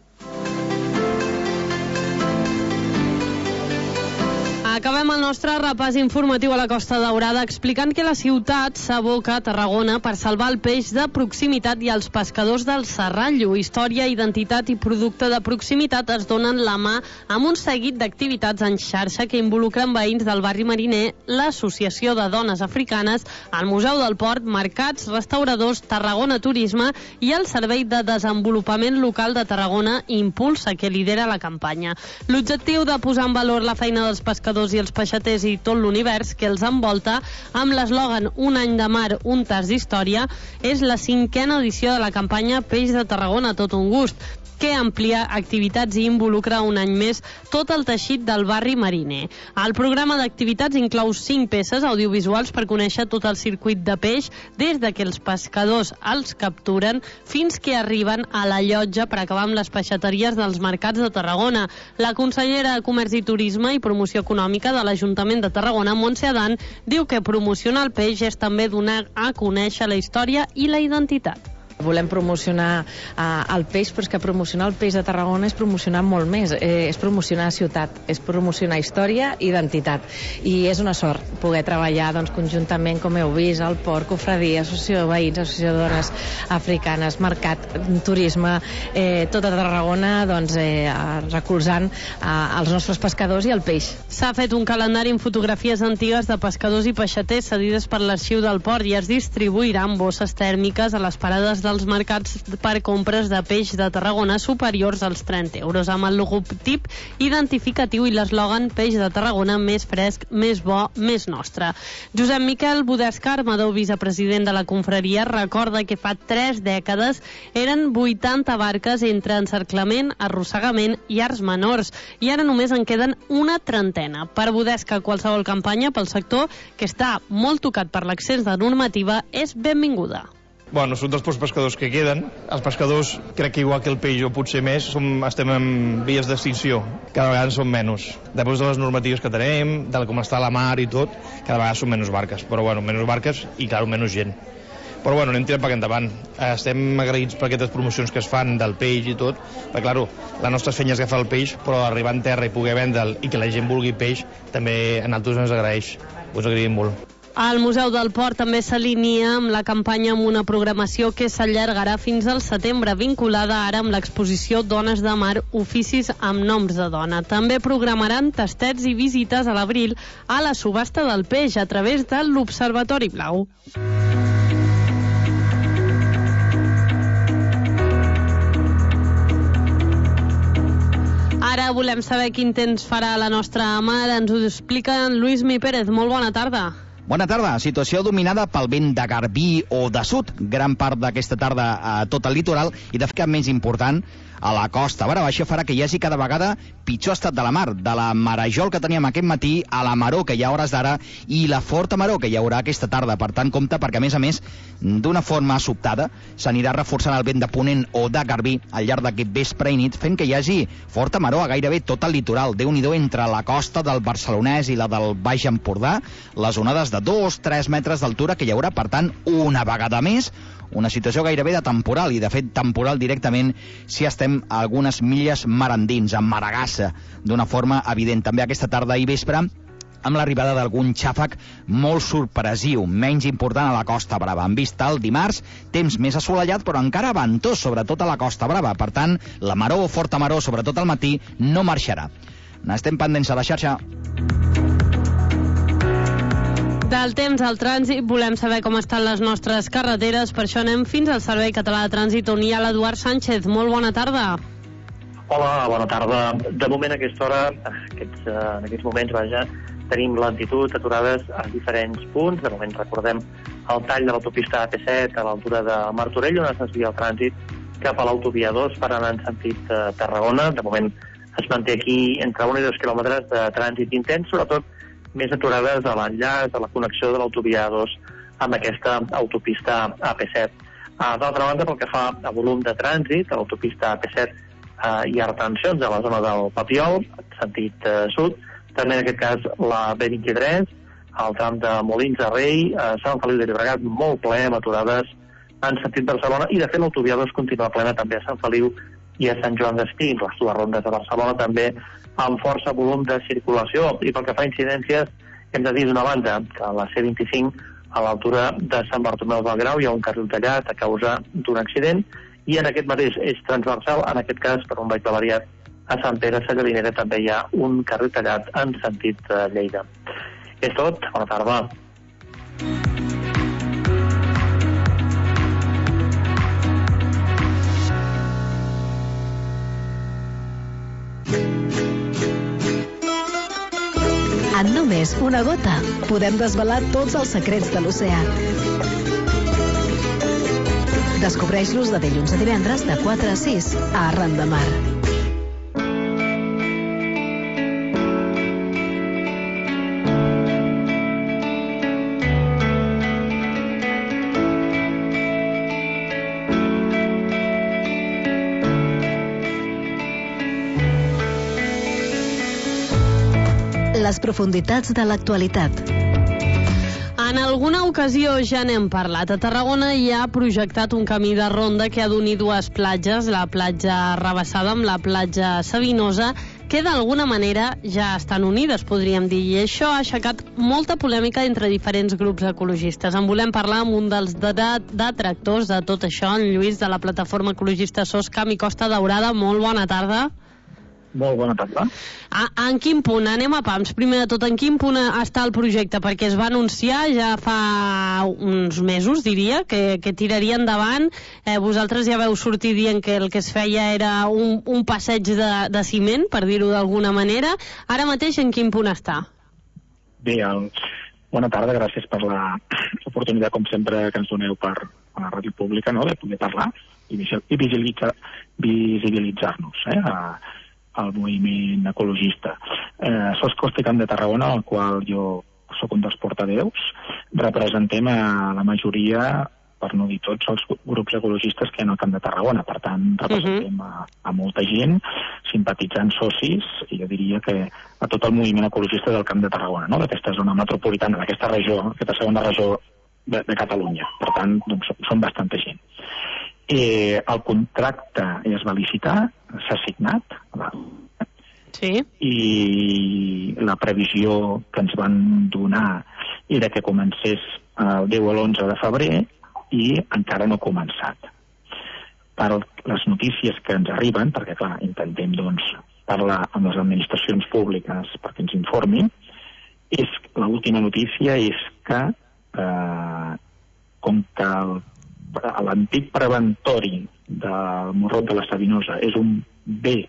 Acabem el nostre repàs informatiu a la Costa Daurada explicant que la ciutat s'aboca a Tarragona per salvar el peix de proximitat i els pescadors del Serrallo. Història, identitat i producte de proximitat es donen la mà amb un seguit d'activitats en xarxa que involucren veïns del barri mariner, l'Associació de Dones Africanes, el Museu del Port, mercats, restauradors, Tarragona Turisme i el Servei de Desenvolupament Local de Tarragona Impulsa, que lidera la campanya. L'objectiu de posar en valor la feina dels pescadors i els peixaters i tot l'univers que els envolta, amb l'eslògan Un any de mar, un tas d'història, és la cinquena edició de la campanya Peix de Tarragona, tot un gust, que amplia activitats i involucra un any més tot el teixit del barri mariner. El programa d'activitats inclou cinc peces audiovisuals per conèixer tot el circuit de peix, des de que els pescadors els capturen fins que arriben a la llotja per acabar amb les peixateries dels mercats de Tarragona. La consellera de Comerç i Turisme i Promoció Econòmica de l'Ajuntament de Tarragona, Montse Adán, diu que promocionar el peix és també donar a conèixer la història i la identitat. Volem promocionar uh, el peix, però és que promocionar el peix de Tarragona és promocionar molt més, eh, és promocionar ciutat, és promocionar història i identitat. I és una sort poder treballar doncs, conjuntament, com heu vist, al Port, Cofradia, Associació de Veïns, Associació de Dones Africanes, Mercat, Turisme, eh, tota Tarragona doncs, eh, recolzant eh, els nostres pescadors i el peix. S'ha fet un calendari amb fotografies antigues de pescadors i peixaters cedides per l'Arxiu del Port i es distribuiran bosses tèrmiques a les parades dels mercats per compres de peix de Tarragona superiors als trenta euros, amb el logotip identificatiu i l'eslògan Peix de Tarragona, més fresc, més bo, més nostre. Josep Miquel Budesca, armador vicepresident de la confraria, recorda que fa tres dècades eren vuitanta barques entre encerclament, arrossegament i arts menors, i ara només en queden una trentena. Per Budesca, qualsevol campanya pel sector, que està molt tocat per l'excés de normativa, és benvinguda. Bueno, són dels pocs pescadors que queden. Els pescadors, crec que igual que el peix o potser més, som, estem en vies d'extinció. Cada vegada són menys. Després de les normatives que tenim, de com està la mar i tot, cada vegada són menys barques. Però bueno, menys barques i, clar, menys gent. Però bueno, anem tirant per endavant. Estem agraïts per aquestes promocions que es fan del peix i tot, perquè, clar, la nostra feina és agafar el peix, però arribar en terra i poder vendre'l i que la gent vulgui peix, també a nosaltres ens agraeix. Us agraïm molt. El Museu del Port també s'alinea amb la campanya amb una programació que s'allargarà fins al setembre, vinculada ara amb l'exposició Dones de Mar, oficis amb noms de dona. També programaran tastets i visites a l'abril a la subhasta del peix a través de l'Observatori Blau. Ara volem saber quin temps farà la nostra mar. Ens ho explica en Lluís Mi Pérez. Molt bona tarda. Bona tarda. Situació dominada pel vent de garbí o de sud. Gran part d'aquesta tarda a tot el litoral i, de fet, més important, a la costa. A veure, això farà que hi hagi cada vegada pitjor estat de la mar. De la marejol que teníem aquest matí a la maró que hi ha hores d'ara i la forta maró que hi haurà aquesta tarda. Per tant, compte, perquè a més a més, d'una forma sobtada, s'anirà reforçant el vent de ponent o de garbí al llarg d'aquest vespre i nit, fent que hi hagi forta maró a gairebé tot el litoral. Déu-n'hi-do entre la costa del Barcelonès i la del Baix Empordà, les onades de dos a tres metres d'altura que hi haurà. Per tant, una vegada més, una situació gairebé de temporal, i de fet temporal directament si estem a algunes milles mar endins, en Maragassa, d'una forma evident. També aquesta tarda i vespre amb l'arribada d'algun xàfec molt sorpresiu, menys important a la Costa Brava. Han vist el dimarts, temps més assolellat, però encara ventós, sobretot a la Costa Brava. Per tant, la maror, forta maror, sobretot al matí, no marxarà. N'estem pendents a la xarxa. Del temps al trànsit, volem saber com estan les nostres carreteres, per això anem fins al Servei Català de Trànsit, on hi ha l'Eduard Sánchez. Molt bona tarda. Hola, bona tarda. De moment a aquesta hora, aquests, en aquests moments, vaja, tenim lentitud, aturades a diferents punts. De moment recordem el tall de l'autopista A P set a l'altura de Martorell, on es desvia el trànsit cap a l'autovia dos per anar en sentit eh, Tarragona. De moment es manté aquí entre un i dos quilòmetres de trànsit intens, sobretot més aturades a l'enllaç, a la connexió de l'autovia dos amb aquesta autopista A P set. Uh, D'altra banda, pel que fa a volum de trànsit, a l'autopista A P set uh, hi ha retencions a la zona del Papiol, sentit uh, sud, també en aquest cas la B vint-i-tres, el tram de Molins de Rei, uh, Sant Feliu de Llobregat, molt ple, amb aturades en sentit Barcelona, i de fet l'autovia dos continua plena també a Sant Feliu i a Sant Joan d'Espí, les dues rondes de Barcelona també amb força volum de circulació. I pel que fa a incidències, hem de dir d'una banda que a la C vint-i-cinc, a l'altura de Sant Bartomeu del Grau, hi ha un carril tallat a causa d'un accident, i en aquest mateix eix transversal, en aquest cas per un vehicle variat a Sant Pere Sallavinera, també hi ha un carril tallat en sentit Lleida. És tot, bona tarda. En només una gota podem desvelar tots els secrets de l'oceà. Descobreix-los de dilluns a divendres de quatre a sis a Arran de Mar. Les profunditats de l'actualitat. En alguna ocasió ja n'hem parlat. A Tarragona hi ha projectat un camí de ronda que ha d'unir dues platges, la platja Rabassada amb la platja Sabinosa, que d'alguna manera ja estan unides, podríem dir, i això ha aixecat molta polèmica entre diferents grups ecologistes. En volem parlar amb un dels detractors de tot això, en Lluís, de la plataforma ecologista SOS Camp i Costa Daurada. Molt bona tarda. Molt bona tarda. A, en quin punt? Anem a pams. Primer de tot, en quin punt està el projecte? Perquè es va anunciar ja fa uns mesos, diria, que, que tiraria endavant. Eh, vosaltres ja veu sortir dient que el que es feia era un, un passeig de, de ciment, per dir-ho d'alguna manera. Ara mateix, en quin punt està? Bé, el... bona tarda, gràcies per l'oportunitat, com sempre, que ens doneu per a la ràdio pública, no?, de poder parlar i visibilitzar, visibilitzar-nos, eh?, a al moviment ecologista. Eh, SOS Costa i Camp de Tarragona, al qual jo sóc un dels portaveus, representem a la majoria, per no dir tots, els grups ecologistes que hi ha al Camp de Tarragona. Per tant, representem a, a molta gent, simpatitzants, socis, i jo diria que a tot el moviment ecologista del Camp de Tarragona, no?, d'aquesta zona metropolitana, d'aquesta regió, aquesta segona regió de, de Catalunya. Per tant, doncs, són bastanta gent. Eh, el contracte es va licitar, s'ha signat, sí, i la previsió que ens van donar era que comencés el deu a l'onze de febrer i encara no ha començat. Per les notícies que ens arriben, perquè clar, intentem doncs parlar amb les administracions públiques perquè ens informin, és l'última notícia és que eh, com que el l'antic preventori del Morrot de la Sabinosa és un bé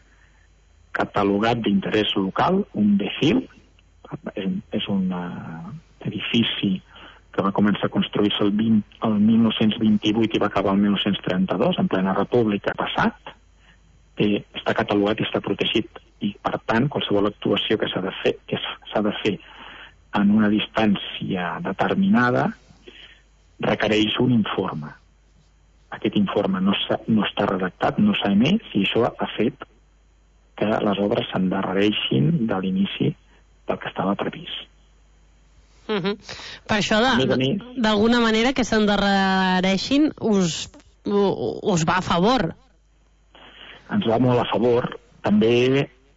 catalogat d'interès local, un bé C I L, és un, és un uh, edifici que va començar a construir-se el, el mil nou-cents vint-i-vuit i va acabar el mil nou-cents trenta-dos, en plena república passat, té, està catalogat i està protegit, i per tant qualsevol actuació que s'ha de fer, que s'ha de fer en una distància determinada requereix un informe. Aquest informe no, no està redactat, no s'ha emès, i això ha fet que les obres s'endarrereixin de l'inici del que estava previst. Uh -huh. Per això, d'alguna manera, que s'endarrereixin us, us va a favor? Ens va molt a favor. També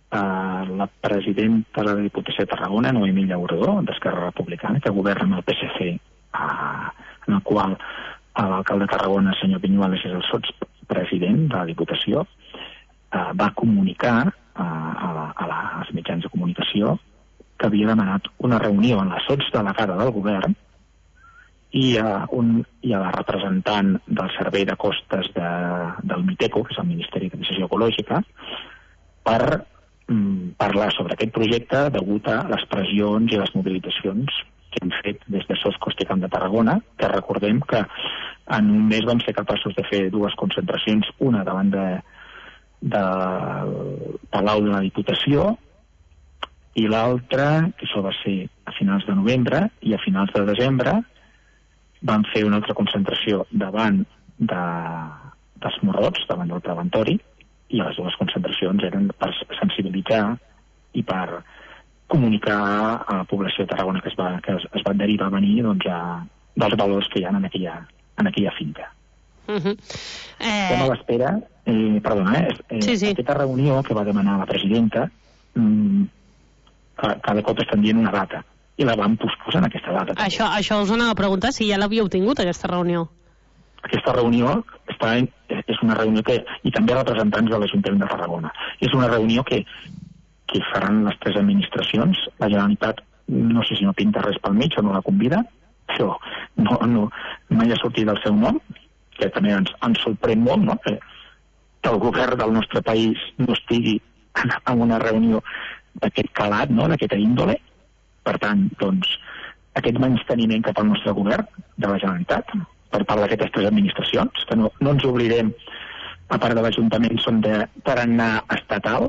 eh, la presidenta de la Diputació de Tarragona, Noemí Llauradó, d'Esquerra Republicana, que governa amb el P S C, eh, en el qual l'alcalde de Tarragona, el senyor Viñuales, és el sotspresident de la Diputació, eh, va comunicar eh, a, la, a, la, als mitjans de comunicació que havia demanat una reunió en la sotsdelegada del govern i a, un, i a la representant del Servei de Costes de, del MITECO, que és el Ministeri de Transició Ecològica, per mm, parlar sobre aquest projecte degut a les pressions i les mobilitzacions que hem fet des de Sos Costa i Camp de Tarragona, que recordem que en un mes vam ser capaços de fer dues concentracions, una davant de, de Palau de la Diputació i l'altra, que això va ser a finals de novembre, i a finals de desembre van fer una altra concentració davant de, dels Morrots, davant del preventori, i les dues concentracions eren per sensibilitzar i per comunicar a la població de Tarragona que es va, que es, es va derivar a venir doncs, a, dels valors que hi ha en aquella, en aquella finca. Uh -huh. eh... Estem a l'espera, eh, perdona, eh, eh, sí, sí. aquesta reunió que va demanar la presidenta, mm, cada cop estan dient una data, i la van posposar en aquesta data. Això, això us anava a preguntar si ja l'havíeu tingut, aquesta reunió. Aquesta reunió està en, és una reunió que, i també representants de l'Ajuntament de Tarragona, és una reunió que, que faran les tres administracions. La Generalitat, no sé si no pinta res pel mig o no la convida, però no, no, mai ha sortit del seu nom, que també ens, ens sorprèn molt, no? que, que el govern del nostre país no estigui en una reunió d'aquest calat, no? d'aquesta índole. Per tant, doncs, aquest menysteniment cap al nostre govern de la Generalitat per part d'aquestes tres administracions, que no, no ens oblidem, a part de l'Ajuntament, són de tarannà estatal,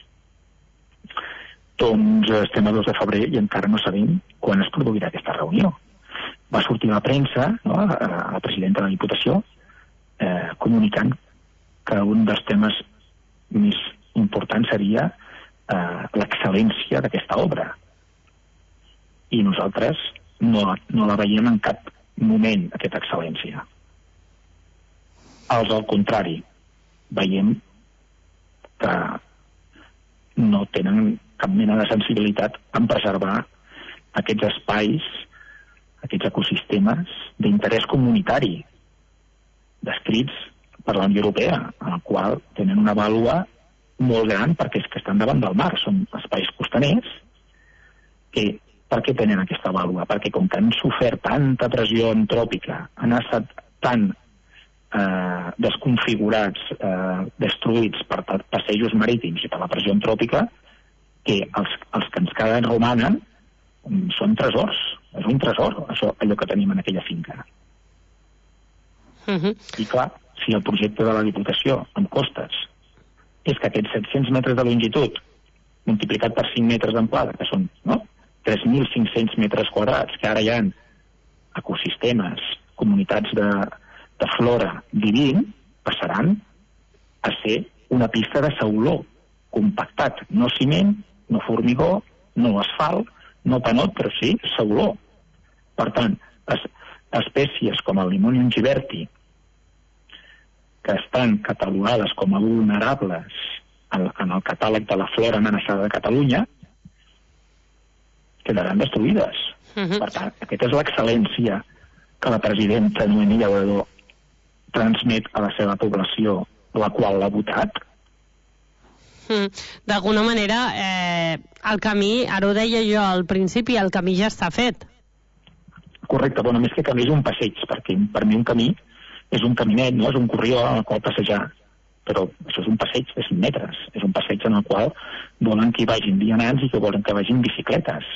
doncs estem a dos de febrer i encara no sabem quan es produirà aquesta reunió. Va sortir a la premsa, no? a la presidenta de la Diputació, eh, comunicant que un dels temes més importants seria eh, l'excel·lència d'aquesta obra. I nosaltres no, no la veiem en cap moment, aquesta excel·lència. Els, al contrari, veiem que no tenen cap mena de sensibilitat en preservar aquests espais, aquests ecosistemes d'interès comunitari descrits per la Unió Europea, en el qual tenen una vàlua molt gran perquè és que estan davant del mar, són espais costaners que per què tenen aquesta vàlua? Perquè com que han sofert tanta pressió antròpica, han estat tan eh, desconfigurats, eh, destruïts per passejos marítims i per la pressió antròpica, que els, els que ens queden romanen són tresors. És un tresor, això, allò que tenim en aquella finca. Uh-huh. I clar, si el projecte de la Diputació amb costes és que aquests set-cents metres de longitud multiplicat per cinc metres d'amplada, que són, no?, tres mil cinc-cents metres quadrats, que ara hi ha ecosistemes, comunitats de, de flora vivint, passaran a ser una pista de sauló compactat, no ciment, no formigó, no asfalt, no panot, però sí sauló. Per tant, es, espècies com el Limonium giberti, que estan catalogades com a vulnerables en, en el catàleg de la flora amenaçada de Catalunya, quedaran destruïdes. Uh-huh. Per tant, aquesta és l'excel·lència que la presidenta Noemí Llauradó transmet a la seva població, la qual l'ha votat. Mm. D'alguna manera, eh, el camí, ara ho deia jo al principi, el camí ja està fet. Correcte, bueno, més que camí és un passeig, perquè per mi un camí és un caminet, no? És un corrió en el qual passejar, però això és un passeig de cinc metres, és un passeig en el qual volen que hi vagin vianants i que volen que vagin bicicletes.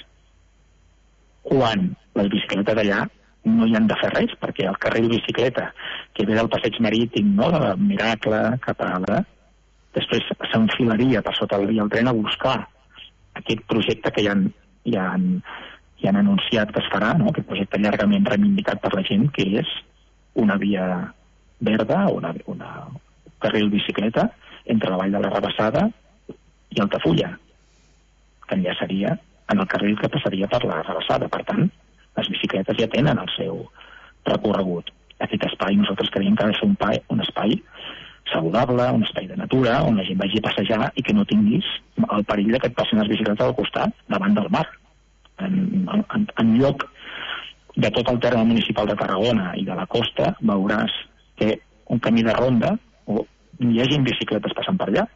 Quan les bicicletes d'allà no hi han de fer res, perquè el carril bicicleta que ve del passeig marítim, no?, de Miracle cap a Ada, després s'enfilaria per sota el via al tren a buscar aquest projecte que ja han, ja han, ja han anunciat que es farà, no?, aquest projecte llargament reivindicat per la gent, que és una via verda, una, una carril bicicleta entre la Vall de la Rabassada i Altafulla, que enllaçaria en el carril que passaria per la Rabassada. Per tant, les bicicletes ja tenen el seu recorregut. Aquest espai nosaltres creiem que ha de ser un, pa, un espai saludable, un espai de natura, on la gent vagi a passejar i que no tinguis el perill de que et passin les bicicletes al costat, davant del mar. En, en, en lloc de tot el terme municipal de Tarragona i de la costa, veuràs que un camí de ronda o hi hagi bicicletes passant per allà.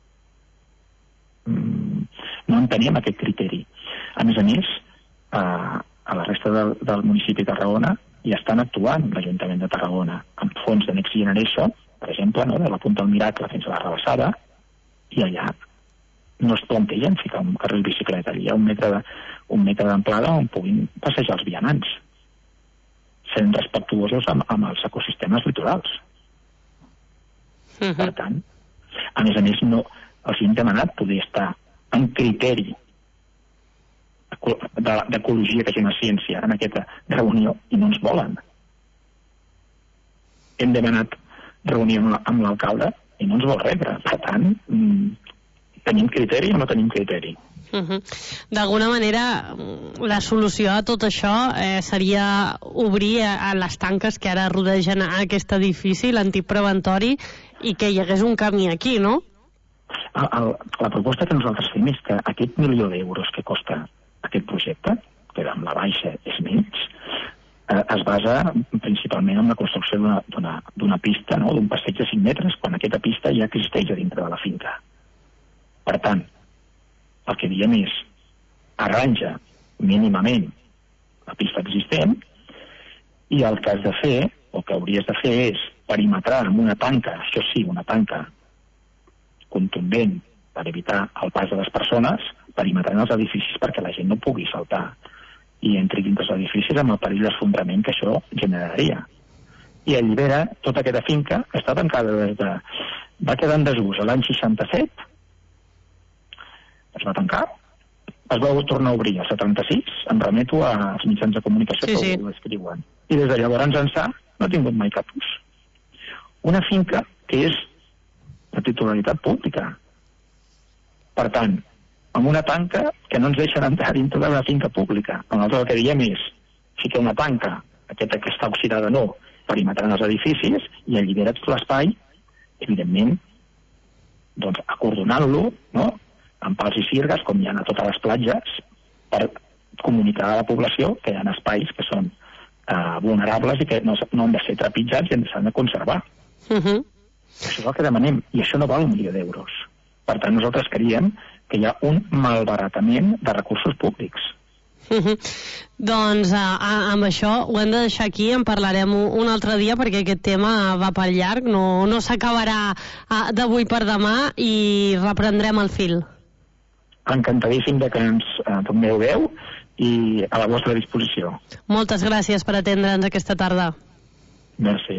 Mm, no enteníem aquest criteri. A més a més, a, a la resta del, del municipi de Tarragona hi estan actuant l'Ajuntament de Tarragona amb fons de Next Generation, per exemple, no? De la Punta del Miracle fins a la Rabassada, i allà no es plantegen ficar un carril bicicleta. Hi ha un metre de, un metre d'amplada on puguin passejar els vianants, sent respectuosos amb, amb els ecosistemes litorals. Uh-huh. Per tant, a més a més, no, els hem demanat poder estar en criteri d'ecologia que hi ha una ciència en aquesta reunió i no ens volen. Hem demanat reunió amb l'alcalde i no ens vol rebre. Per tant, tenim criteri o no tenim criteri? Uh-huh. D'alguna manera, la solució a tot això eh, seria obrir a les tanques que ara rodegen aquest edifici, l'antic preventori, i que hi hagués un camí aquí, no? El, el, la proposta que nosaltres fem és que aquest milió d'euros que costa aquest projecte, que amb la baixa és menys, eh, es basa principalment en la construcció d'una pista, no? D'un passeig de cinc metres, quan aquesta pista ja existeix a dintre de la finca. Per tant, el que diem és arranja mínimament la pista existent i el que has de fer, o que hauries de fer, és perimetrar amb una tanca, això sí, una tanca contundent per evitar el pas de les persones, perimetrant els edificis perquè la gent no pugui saltar i entri dins dels edificis amb el perill d'esfondrament que això generaria. I allibera tota aquesta finca que està tancada des de... va quedar en desús l'any seixanta-set, es va tancar, es va tornar a obrir el setanta-sis, em remeto als mitjans de comunicació sí, que sí. Ho escriuen. I des de llavors ençà no ha tingut mai cap ús. Una finca que és de titularitat pública. Per tant, amb una tanca que no ens deixen entrar dintre de la finca pública. Nosaltres el que diem és, fica una tanca, aquesta que està oxidada no, perimetrant els edificis i allibera't l'espai, evidentment, doncs acordonant-lo, no?, amb pals i cirgues, com hi ha a totes les platges, per comunicar a la població que hi ha espais que són eh, vulnerables i que no, no han de ser trepitjats i s'han de conservar. Uh-huh. Això és el que demanem, i això no val un milió d'euros. Per tant, nosaltres creiem que hi ha un malbaratament de recursos públics. Uh-huh. Doncs uh, amb això ho hem de deixar aquí, en parlarem un altre dia perquè aquest tema va per llarg, no, no s'acabarà uh, d'avui per demà i reprendrem el fil. Encantadíssim de que ens eh, doneu veu i a la vostra disposició. Moltes gràcies per atendre'ns aquesta tarda. Merci.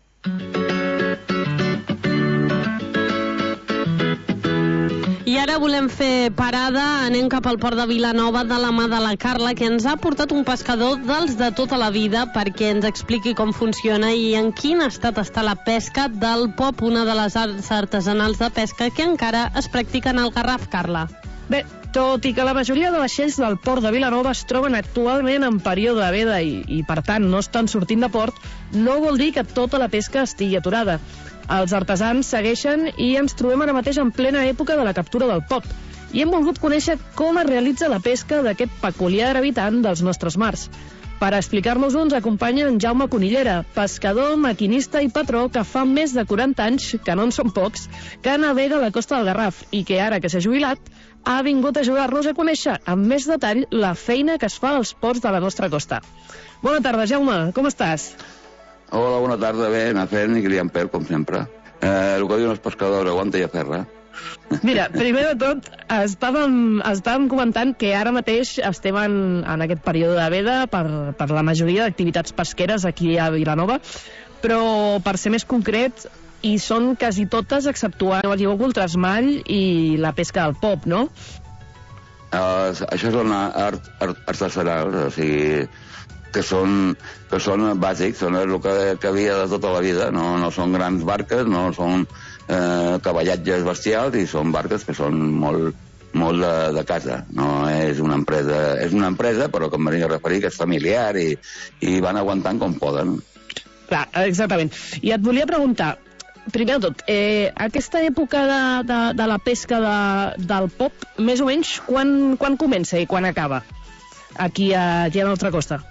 I ara volem fer parada, anem cap al port de Vilanova de la mà de la Carla, que ens ha portat un pescador dels de tota la vida perquè ens expliqui com funciona i en quin estat està la pesca del pop, una de les arts artesanals de pesca que encara es practiquen al Garraf, Carla. Bé, tot i que la majoria de vaixells del port de Vilanova es troben actualment en període de veda i, i per tant no estan sortint de port, no vol dir que tota la pesca estigui aturada. Els artesans segueixen i ens trobem ara mateix en plena època de la captura del pop. I hem volgut conèixer com es realitza la pesca d'aquest peculiar habitant dels nostres mars. Per explicar-nos-ho ens acompanya en Jaume Conillera, pescador, maquinista i patró que fa més de quaranta anys, que no en són pocs, que navega a la costa del Garraf i que ara que s'ha jubilat ha vingut a ajudar-nos a conèixer amb més detall la feina que es fa als ports de la nostra costa. Bona tarda, Jaume, com estàs? Hola, bona tarda, bé, anar fent i criant pèl, com sempre. Eh, el que diuen els pescadors, aguanta i aferra. Mira, primer de tot, estàvem, estàvem comentant que ara mateix estem en, en aquest període de veda per, per la majoria d'activitats pesqueres aquí a Vilanova, però per ser més concret, hi són quasi totes, exceptuant el llibó ultrasmall i la pesca del pop, no? Uh, això són art, art, artesanals, o sigui, que són, que són bàsics, són el que, que havia de tota la vida, no, no són grans barques, no són eh, cavallatges bestials, i són barques que són molt, molt de, de casa. No és una empresa, és una empresa, però com m'havia referit, que és familiar i, i van aguantant com poden. Clar, exactament. I et volia preguntar, primer de tot, eh, aquesta època de, de, de la pesca de, del pop, més o menys, quan, quan comença i quan acaba? Aquí a, aquí a la nostra costa.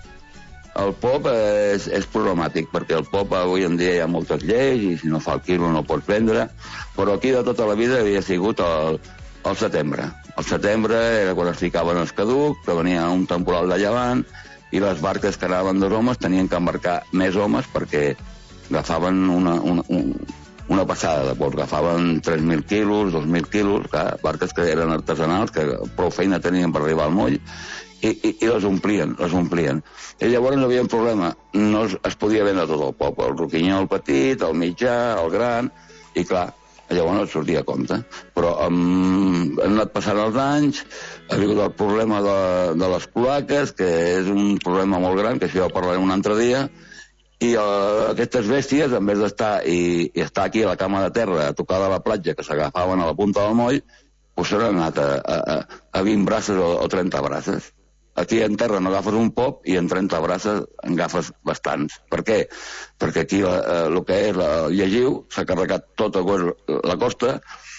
El pop és, és problemàtic, perquè el pop avui en dia hi ha moltes lleis i si no fa el quilo no pots vendre, però aquí de tota la vida havia sigut el, el setembre. El setembre era quan es ficaven els caducs, que venia un temporal de llevant, i les barques que anaven dos homes tenien que embarcar més homes perquè agafaven una, una, una passada de pols, agafaven tres mil quilos, dos mil quilos, clar, barques que eren artesanals, que prou feina tenien per arribar al moll, I, i, i les omplien, les omplien. I llavors no havia un problema, no es, es podia vendre tot el poble, el roquinyol petit, el mitjà, el gran, i clar, llavors no et sortia a compte. Però um, han anat passant els anys, ha hagut el problema de, de les cloaques, que és un problema molt gran, que això ja ho parlarem un altre dia, i uh, aquestes bèsties, en vez d'estar i, i estar aquí a la cama de terra, a tocar de la platja, que s'agafaven a la punta del moll, doncs s'han anat a, a, a vint braces o, o trenta braces. Aquí en terra no agafes un pop i en trenta braces en agafes bastants. Per què? Perquè aquí eh, el que és el llegiu s'ha carregat tota la costa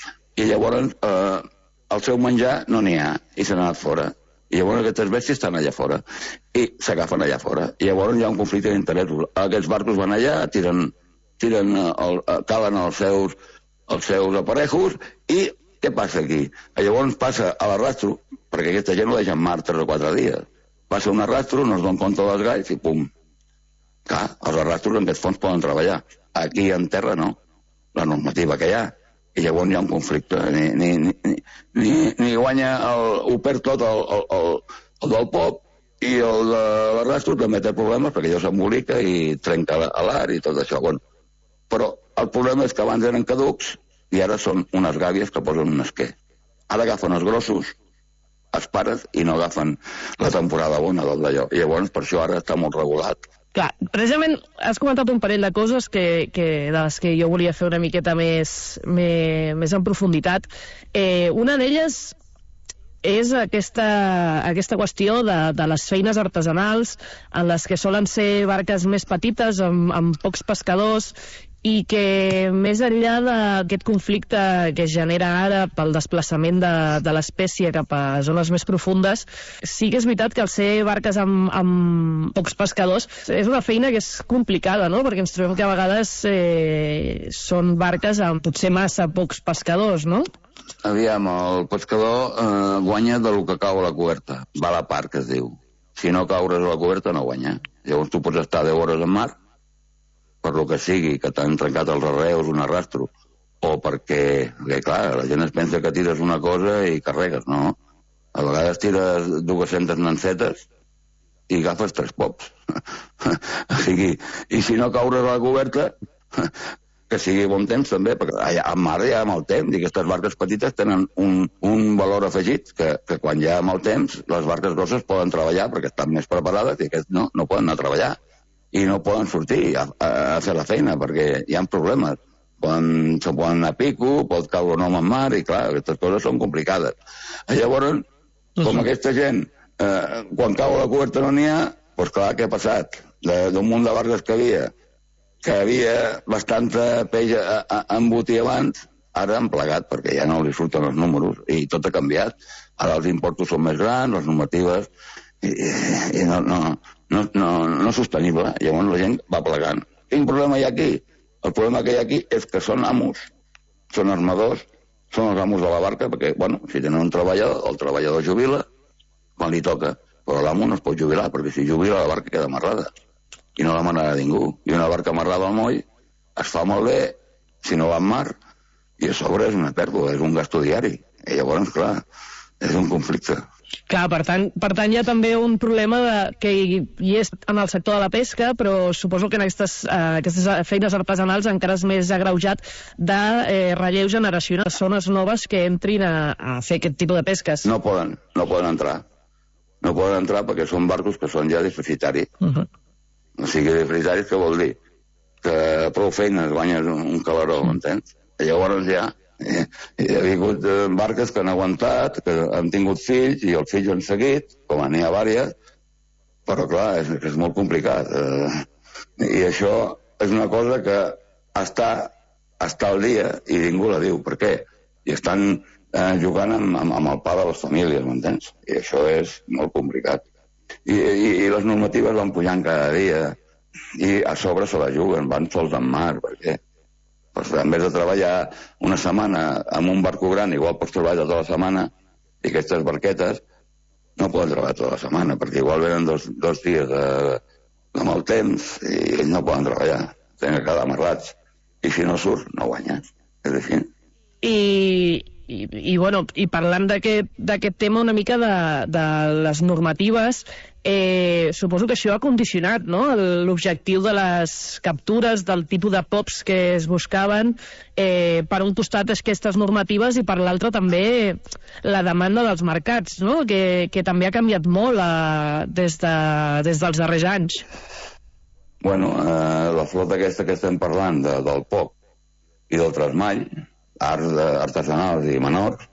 i llavors eh, el seu menjar no n'hi ha i se n'ha anat fora. I llavors aquestes bèsties estan allà fora i s'agafen allà fora. I llavors hi ha un conflicte d'interessos. Aquests barcos van allà, tiren, tiren el, calen els seus, els seus aparejos i què passa aquí? Llavors passa a l'arrastro, perquè aquesta gent ho deixa en mar tres o quatre dies. Passa un arrastro, no es donen compte dels galls i pum. Clar, els arrastros en aquests fons poden treballar. Aquí en terra no, la normativa que hi ha. I llavors hi ha un conflicte. Ni, ni, ni, ni, ni guanya, el, ho perd tot el, el, el, el del pop i el de l'arrastro també té problemes perquè allò s'embolica i trenca l'ar i tot això. Bueno, però el problema és que abans eren caducs i ara són unes gàbies que posen un esquer. Ara agafen els grossos, els pares, i no agafen la temporada bona del d'allò. I llavors per això ara està molt regulat. Clar, precisament has comentat un parell de coses que, que, de les que jo volia fer una miqueta més, més, més en profunditat. Eh, una d'elles és aquesta, aquesta qüestió de, de les feines artesanals en les que solen ser barques més petites, amb, amb pocs pescadors, i que més enllà d'aquest conflicte que es genera ara pel desplaçament de, de l'espècie cap a zones més profundes, sí que és veritat que al ser barques amb, amb pocs pescadors és una feina que és complicada, no? Perquè ens trobem que a vegades eh, són barques amb potser massa pocs pescadors, no? Aviam, el pescador eh, guanya de lo que cau a la coberta, va a la part, que es diu. Si no caures a la coberta no guanya. Llavors tu pots estar deu hores en mar, per lo que sigui, que t'han trencat els arreus, un arrastro, o perquè, perquè, clar, la gent es pensa que tires una cosa i carregues, no? A vegades tires dues-centes nancetes i agafes tres pops. O sigui, i si no caures a la coberta, que sigui bon temps també, perquè allà, a mar hi ha mal temps, i aquestes barques petites tenen un, un valor afegit, que, que quan hi ha mal temps, les barques grosses poden treballar perquè estan més preparades i aquests no, no poden anar a treballar. I no poden sortir a, a, a fer la feina perquè hi ha problemes. Poden, se poden anar a pico, pot caure un home en mar i clar, aquestes coses són complicades. Llavors, com aquesta gent, eh, quan cau a la coberta no n'hi ha, doncs clar, què ha passat? D'un munt de barques que havia, que havia bastanta peix a, a, a embotir abans, ara han plegat perquè ja no li surten els números i tot ha canviat. Ara els importos són més grans, les normatives, i, i no... no No, no, no és sostenible, llavors la gent va plegant. Quin problema hi ha aquí? El problema que hi ha aquí és que són amos, són armadors, són els amos de la barca, perquè, bueno, si tenen un treballador, el treballador jubila quan li toca, però l'amo no es pot jubilar, perquè si jubila la barca queda amarrada, i no l'amarrarà ningú. I una barca amarrada al moll es fa molt bé, si no va en mar, i a sobre és una pèrdua, és un gasto diari. I llavors, clar, és un conflicte. Clar, per tant, per tant hi ha també un problema de, que hi, hi és en el sector de la pesca, però suposo que en aquestes, eh, aquestes feines artesanals encara és més agreujat de eh, relleu generacional, zones noves que entrin a, a fer aquest tipus de pesques. No poden, no poden entrar. No poden entrar perquè són barcos que són ja deficitaris. Uh -huh. O sigui, deficitaris què vol dir? Que prou feines guanyes un, un calaró, entens? I llavors ja... I hi ha hagut barques que han aguantat, que han tingut fills i els fills han seguit, com n'hi ha vàries, però clar, és, és molt complicat. Eh, I això és una cosa que està està al dia i ningú la diu. Per què? I estan eh, jugant amb, amb, amb el pa de les famílies, m'entens? I això és molt complicat. I, i, i les normatives van pujant cada dia i a sobre se la juguen, van sols en mar. Per què? Pues, en vez de treballar una setmana amb un barco gran, igual pots treballar tota la setmana, i aquestes barquetes no poden treballar tota la setmana, perquè igual venen dos, dos dies de, de mal temps i ells no poden treballar, tenen que quedar amarrats, i si no surt, no guanyes. És així. I, i, i, bueno, i parlant d'aquest tema una mica de, de les normatives, eh, suposo que això ha condicionat, no?, l'objectiu de les captures, del tipus de pops que es buscaven, eh, per un costat aquestes normatives i per l'altre també la demanda dels mercats, no?, que, que també ha canviat molt eh, des, de, des dels darrers anys. Bueno, eh, la flota aquesta que estem parlant, de, del pop i del tresmall, arts de, artesanals i menors,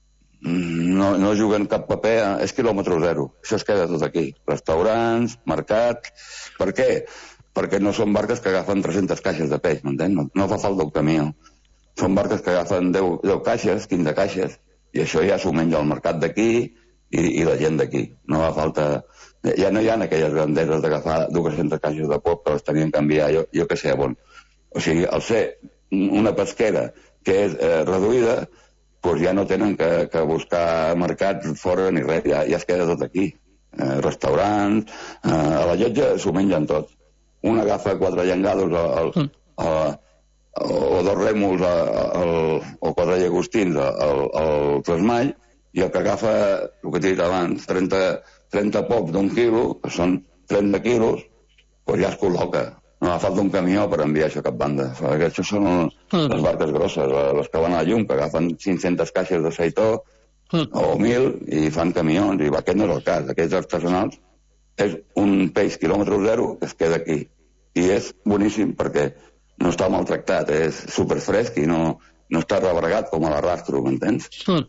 no, no juguen cap paper, és quilòmetre zero. Això es queda tot aquí. Restaurants, mercats... Per què? Perquè no són barques que agafen tres-centes caixes de peix, m'entens? No, no fa falta el camió. Són barques que agafen deu, deu caixes, quinze caixes, i això ja s'ho menja al mercat d'aquí i, i la gent d'aquí. No fa falta... Ja no hi ha aquelles grandeses d'agafar dues-centes caixes de pop que les tenien que enviar, jo, jo que sé on. O sigui, al ser una pesquera que és eh, reduïda, doncs ja no tenen que, que buscar mercats fora ni res, ja, ja es queda tot aquí. Eh, restaurants, eh, a la llotja s'ho mengen tot. Un agafa quatre llengados al, al, al, o dos rèmols al, o quatre llagostins al, al tresmall, i el que agafa, el que t'he dit abans, trenta, trenta pops d'un quilo, que són trenta quilos, doncs ja es col·loca. No fa falta un camió per enviar això a cap banda. Aquestes són les barques grosses, les que van a la llum, que agafen cinc-centes caixes de seitó o mil i fan camions. I aquest no és el cas. Aquests artesanals és un peix quilòmetre zero que es queda aquí. I és boníssim perquè no està maltractat, és superfresc i no, no està rebregat com a l'arrastro, m'entens?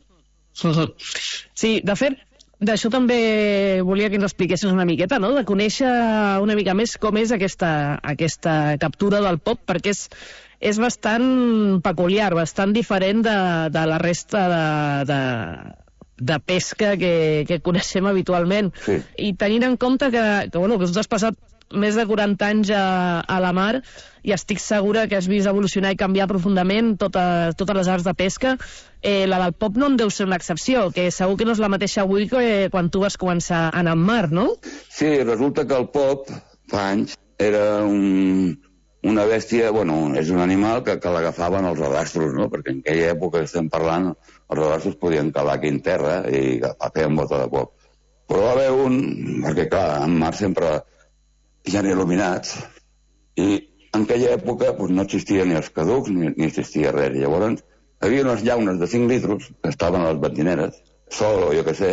Sí, de fet, d'això també volia que ens expliquessin una miqueta, no?, de conèixer una mica més com és aquesta, aquesta captura del pop, perquè és, és bastant peculiar, bastant diferent de, de la resta de, de, de pesca que, que coneixem habitualment. Sí. I tenint en compte que, que, bueno, que us has passat més de quaranta anys a, a la mar i estic segura que has vist evolucionar i canviar profundament tota, totes les arts de pesca, eh, la del pop no en deu ser una excepció, que segur que no és la mateixa avui que quan tu vas començar a anar en mar, no? Sí, resulta que el pop fa anys era un, una bèstia, bueno, és un animal que, que l'agafaven els arrastros, no? Perquè en aquella època que estem parlant els arrastros podien calar aquí en terra i feien bota de pop. Però va haver un, perquè clar, en mar sempre hi ha il·luminats, i en aquella època doncs, no existien ni els caducs ni, ni existia res. Llavors hi havia unes llaunes de cinc litres que estaven a les bentineres, sol o jo què sé,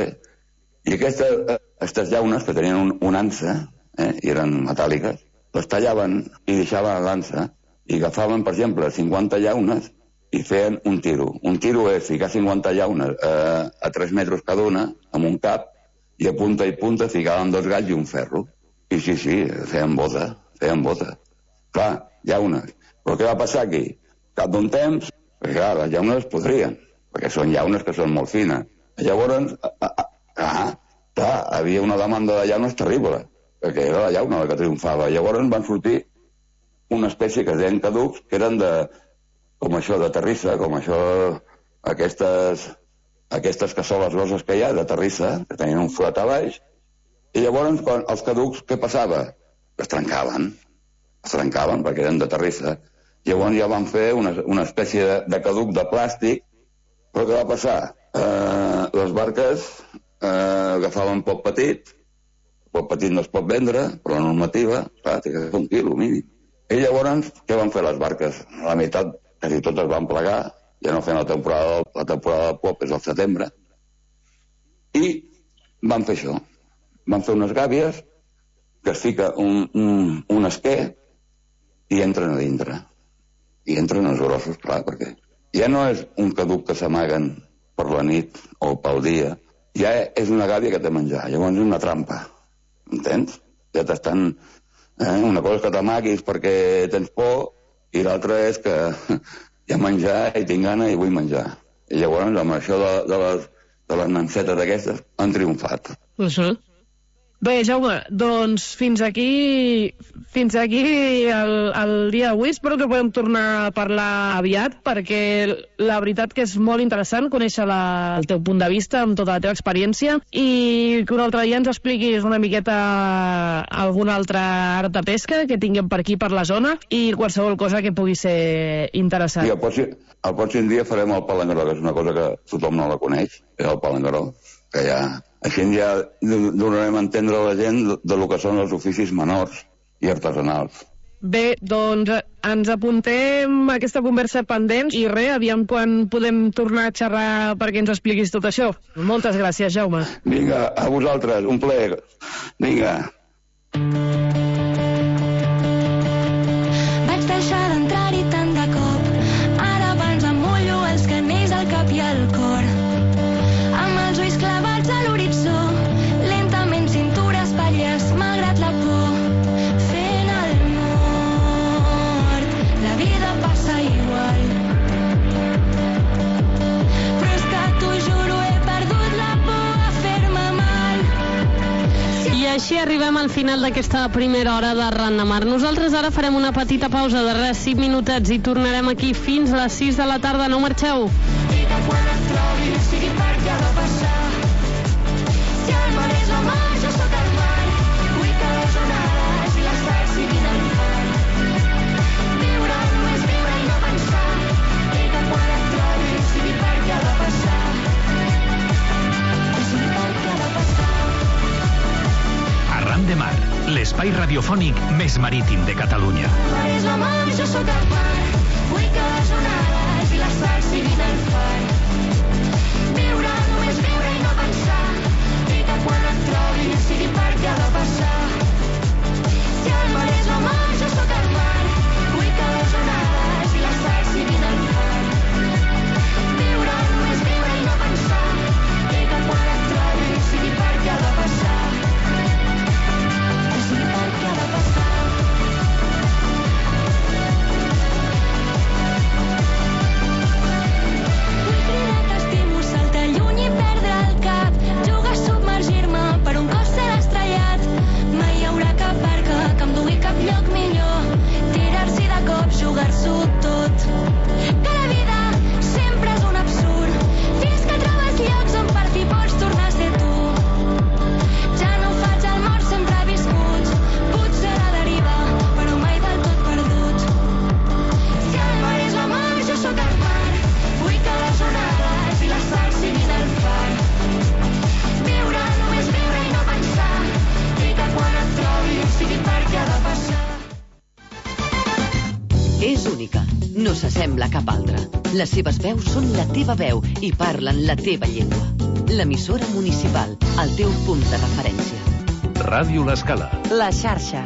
i aquestes, aquestes llaunes que tenien un, un ansa, eh, i eren metàl·liques, les tallaven i deixaven l'ansa i agafaven, per exemple, cinquanta llaunes i feien un tiro. Un tiro és ficar cinquanta llaunes eh, a tres metres cada una, amb un cap, i a punta i punta ficaven dos galls i un ferro. I sí, sí, feien bota, feien bota. Clar, llaunes. Però què va passar aquí? Cap d'un temps, perquè clar, les llaunes es podrien, perquè són llaunes que són molt fines. Llavors, ah, clar, havia una demanda de llaunes terrible, perquè era la llauna la que triomfava. Llavors van sortir una espècie que es deien caducs, que eren de, com això, de terrissa, com això, aquestes, aquestes cassoles grosses que hi ha, de terrissa, que tenien un forat a baix. I llavors, quan els caducs, què passava? Es trencaven. Es trencaven perquè eren de terrissa. Llavors ja van fer una, una espècie de, de caduc de plàstic. Però què va passar? Eh, les barques eh, agafaven pop petit. Pop petit no es pot vendre, però la normativa, clar, té que fer un quilo mínim. I llavors, què van fer les barques? La meitat, quasi totes van plegar. Ja no feien la temporada, la temporada de pop és al setembre. I van fer això. Van fer unes gàbies que es fica un, un, un esquer i entren a dintre. I entren els grossos, clar, perquè ja no és un caduc que s'amaguen per la nit o pel dia, ja és una gàbia que té menjar, llavors és una trampa, entens? Ja t'estan... Eh? Una cosa és que t'amaguis perquè tens por i l'altra és que hi ha menjar i tinc gana i vull menjar. I llavors, amb això de, de, les, de les nancetes aquestes, han triomfat. Uh-huh. Bé, Jaume, doncs fins aquí fins aquí el, el dia d'avui. Espero que podem tornar a parlar aviat, perquè la veritat que és molt interessant conèixer la, el teu punt de vista amb tota la teva experiència, i que un altre dia ens expliquis una miqueta algun altre art de pesca que tinguem per aquí, per la zona, i qualsevol cosa que pugui ser interessant. I el pròxim, el pròxim dia farem el palangró, que és una cosa que tothom no la coneix, és el palangró, que ja... Així ja donarem a entendre a la gent de lo que són els oficis menors i artesanals. Bé, doncs ens apuntem a aquesta conversa pendents i res, aviam quan podem tornar a xerrar perquè ens expliquis tot això. Moltes gràcies, Jaume. Vinga, a vosaltres, un plaer. Vinga. Vaig deixar d'entrar-hi tant de cop, ara abans em mullo els canells al cap i al cor. Amb els ulls clavats a l'horitzó, lentament cintura espatlles, malgrat la por. Fent el mort, la vida passa igual. Però és que t'ho juro, he perdut la por a fer-me mal. Si I així arribem al final d'aquesta primera hora de Ran de Mar. Nosaltres ara farem una petita pausa de res cinc minutets i tornarem aquí fins a les sis de la tarda. No marxeu. I que quan et trobis sigui per què ha de passar. Si el mar és la mar, jo sóc el mar. Vull que les onades i les stars siguin el far. Viure només viure i no pensar. I que quan et trobis sigui per què ha de passar. Que sigui per què ha de passar. Arran de Mar, l'espai radiofònic més marítim de Catalunya. El mar és la mar, jo sóc el mar. Vull que les onades i les stars siguin el far. Viure només viure i no pensar. I que quan et trobis sigui per què ha de passar. Si el mar és la mar, jo sóc el mar. Vull que les onades i les stars siguin el far. Viure només viure i no pensar. I que quan et trobis sigui per què ha de passar. Que sigui per què ha de passar. Vull cridar que estimo, saltar lluny i perdre el cap. Jugar a submergir-me per un cos ser estrellat. Mai hi haurà cap barca que em dugui cap lloc millor. Tirar-s'hi de cop, jugar-s'ho tot. Que la vida sempre és un absurd. Fins que trobes llocs on partir pots tornar a ser tu. Ja no faig el mort sempre viscut. Potser a la deriva, però mai del tot perdut. Si el mar és la mar, jo sóc el mar. Vull que les onades i les stars siguin el far. Viure només viure i no pensar. I que quan et trobis sigui per què ha de passar. És única, no s'assembla a cap altra. Les seves veus són la teva veu i parlen la teva llengua. L'emissora municipal, el teu punt de referència. Ràdio L'Escala. La xarxa.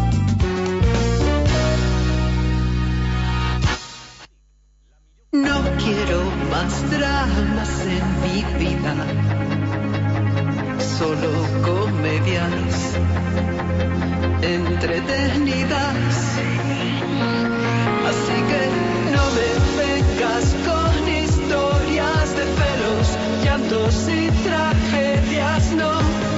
No quiero más dramas en mi vida, solo comedias entretenidas. Así que no me vengas con historias de celos, llantos y tragedias, no.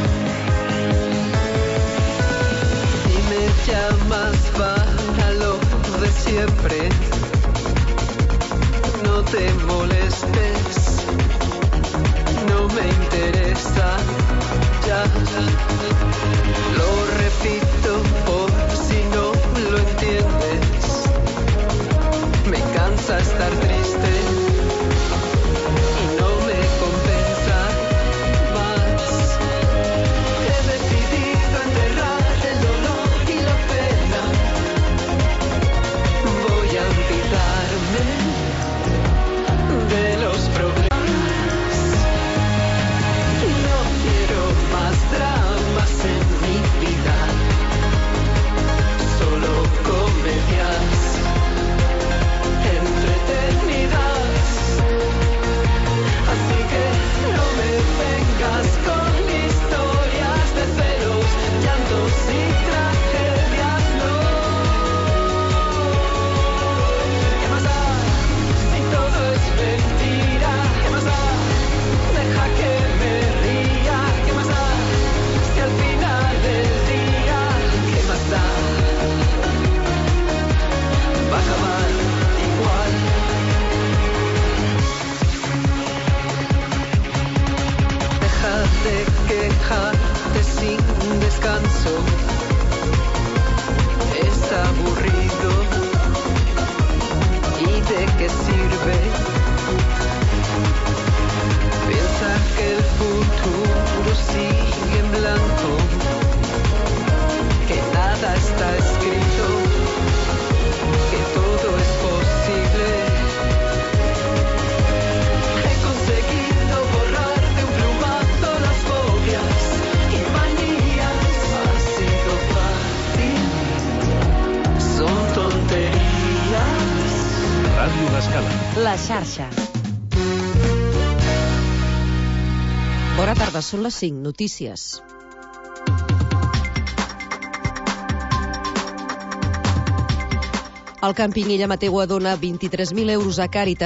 Y me llamas para lo de siempre. No te molestes, no me interesa, ya. Lo repito por si no lo entiendes. Me cansa estar triste y no me compensa más. He decidido enterrar el dolor y la pena. Voy a olvidarme de los problemas. No quiero más dramas en mi vida, solo comedias entretenidas. Ràdio L'Escala. La xarxa. Bona tarda, són les cinc. Notícies. El càmping Illa Mateua dona vint-i-tres mil euros a Càritas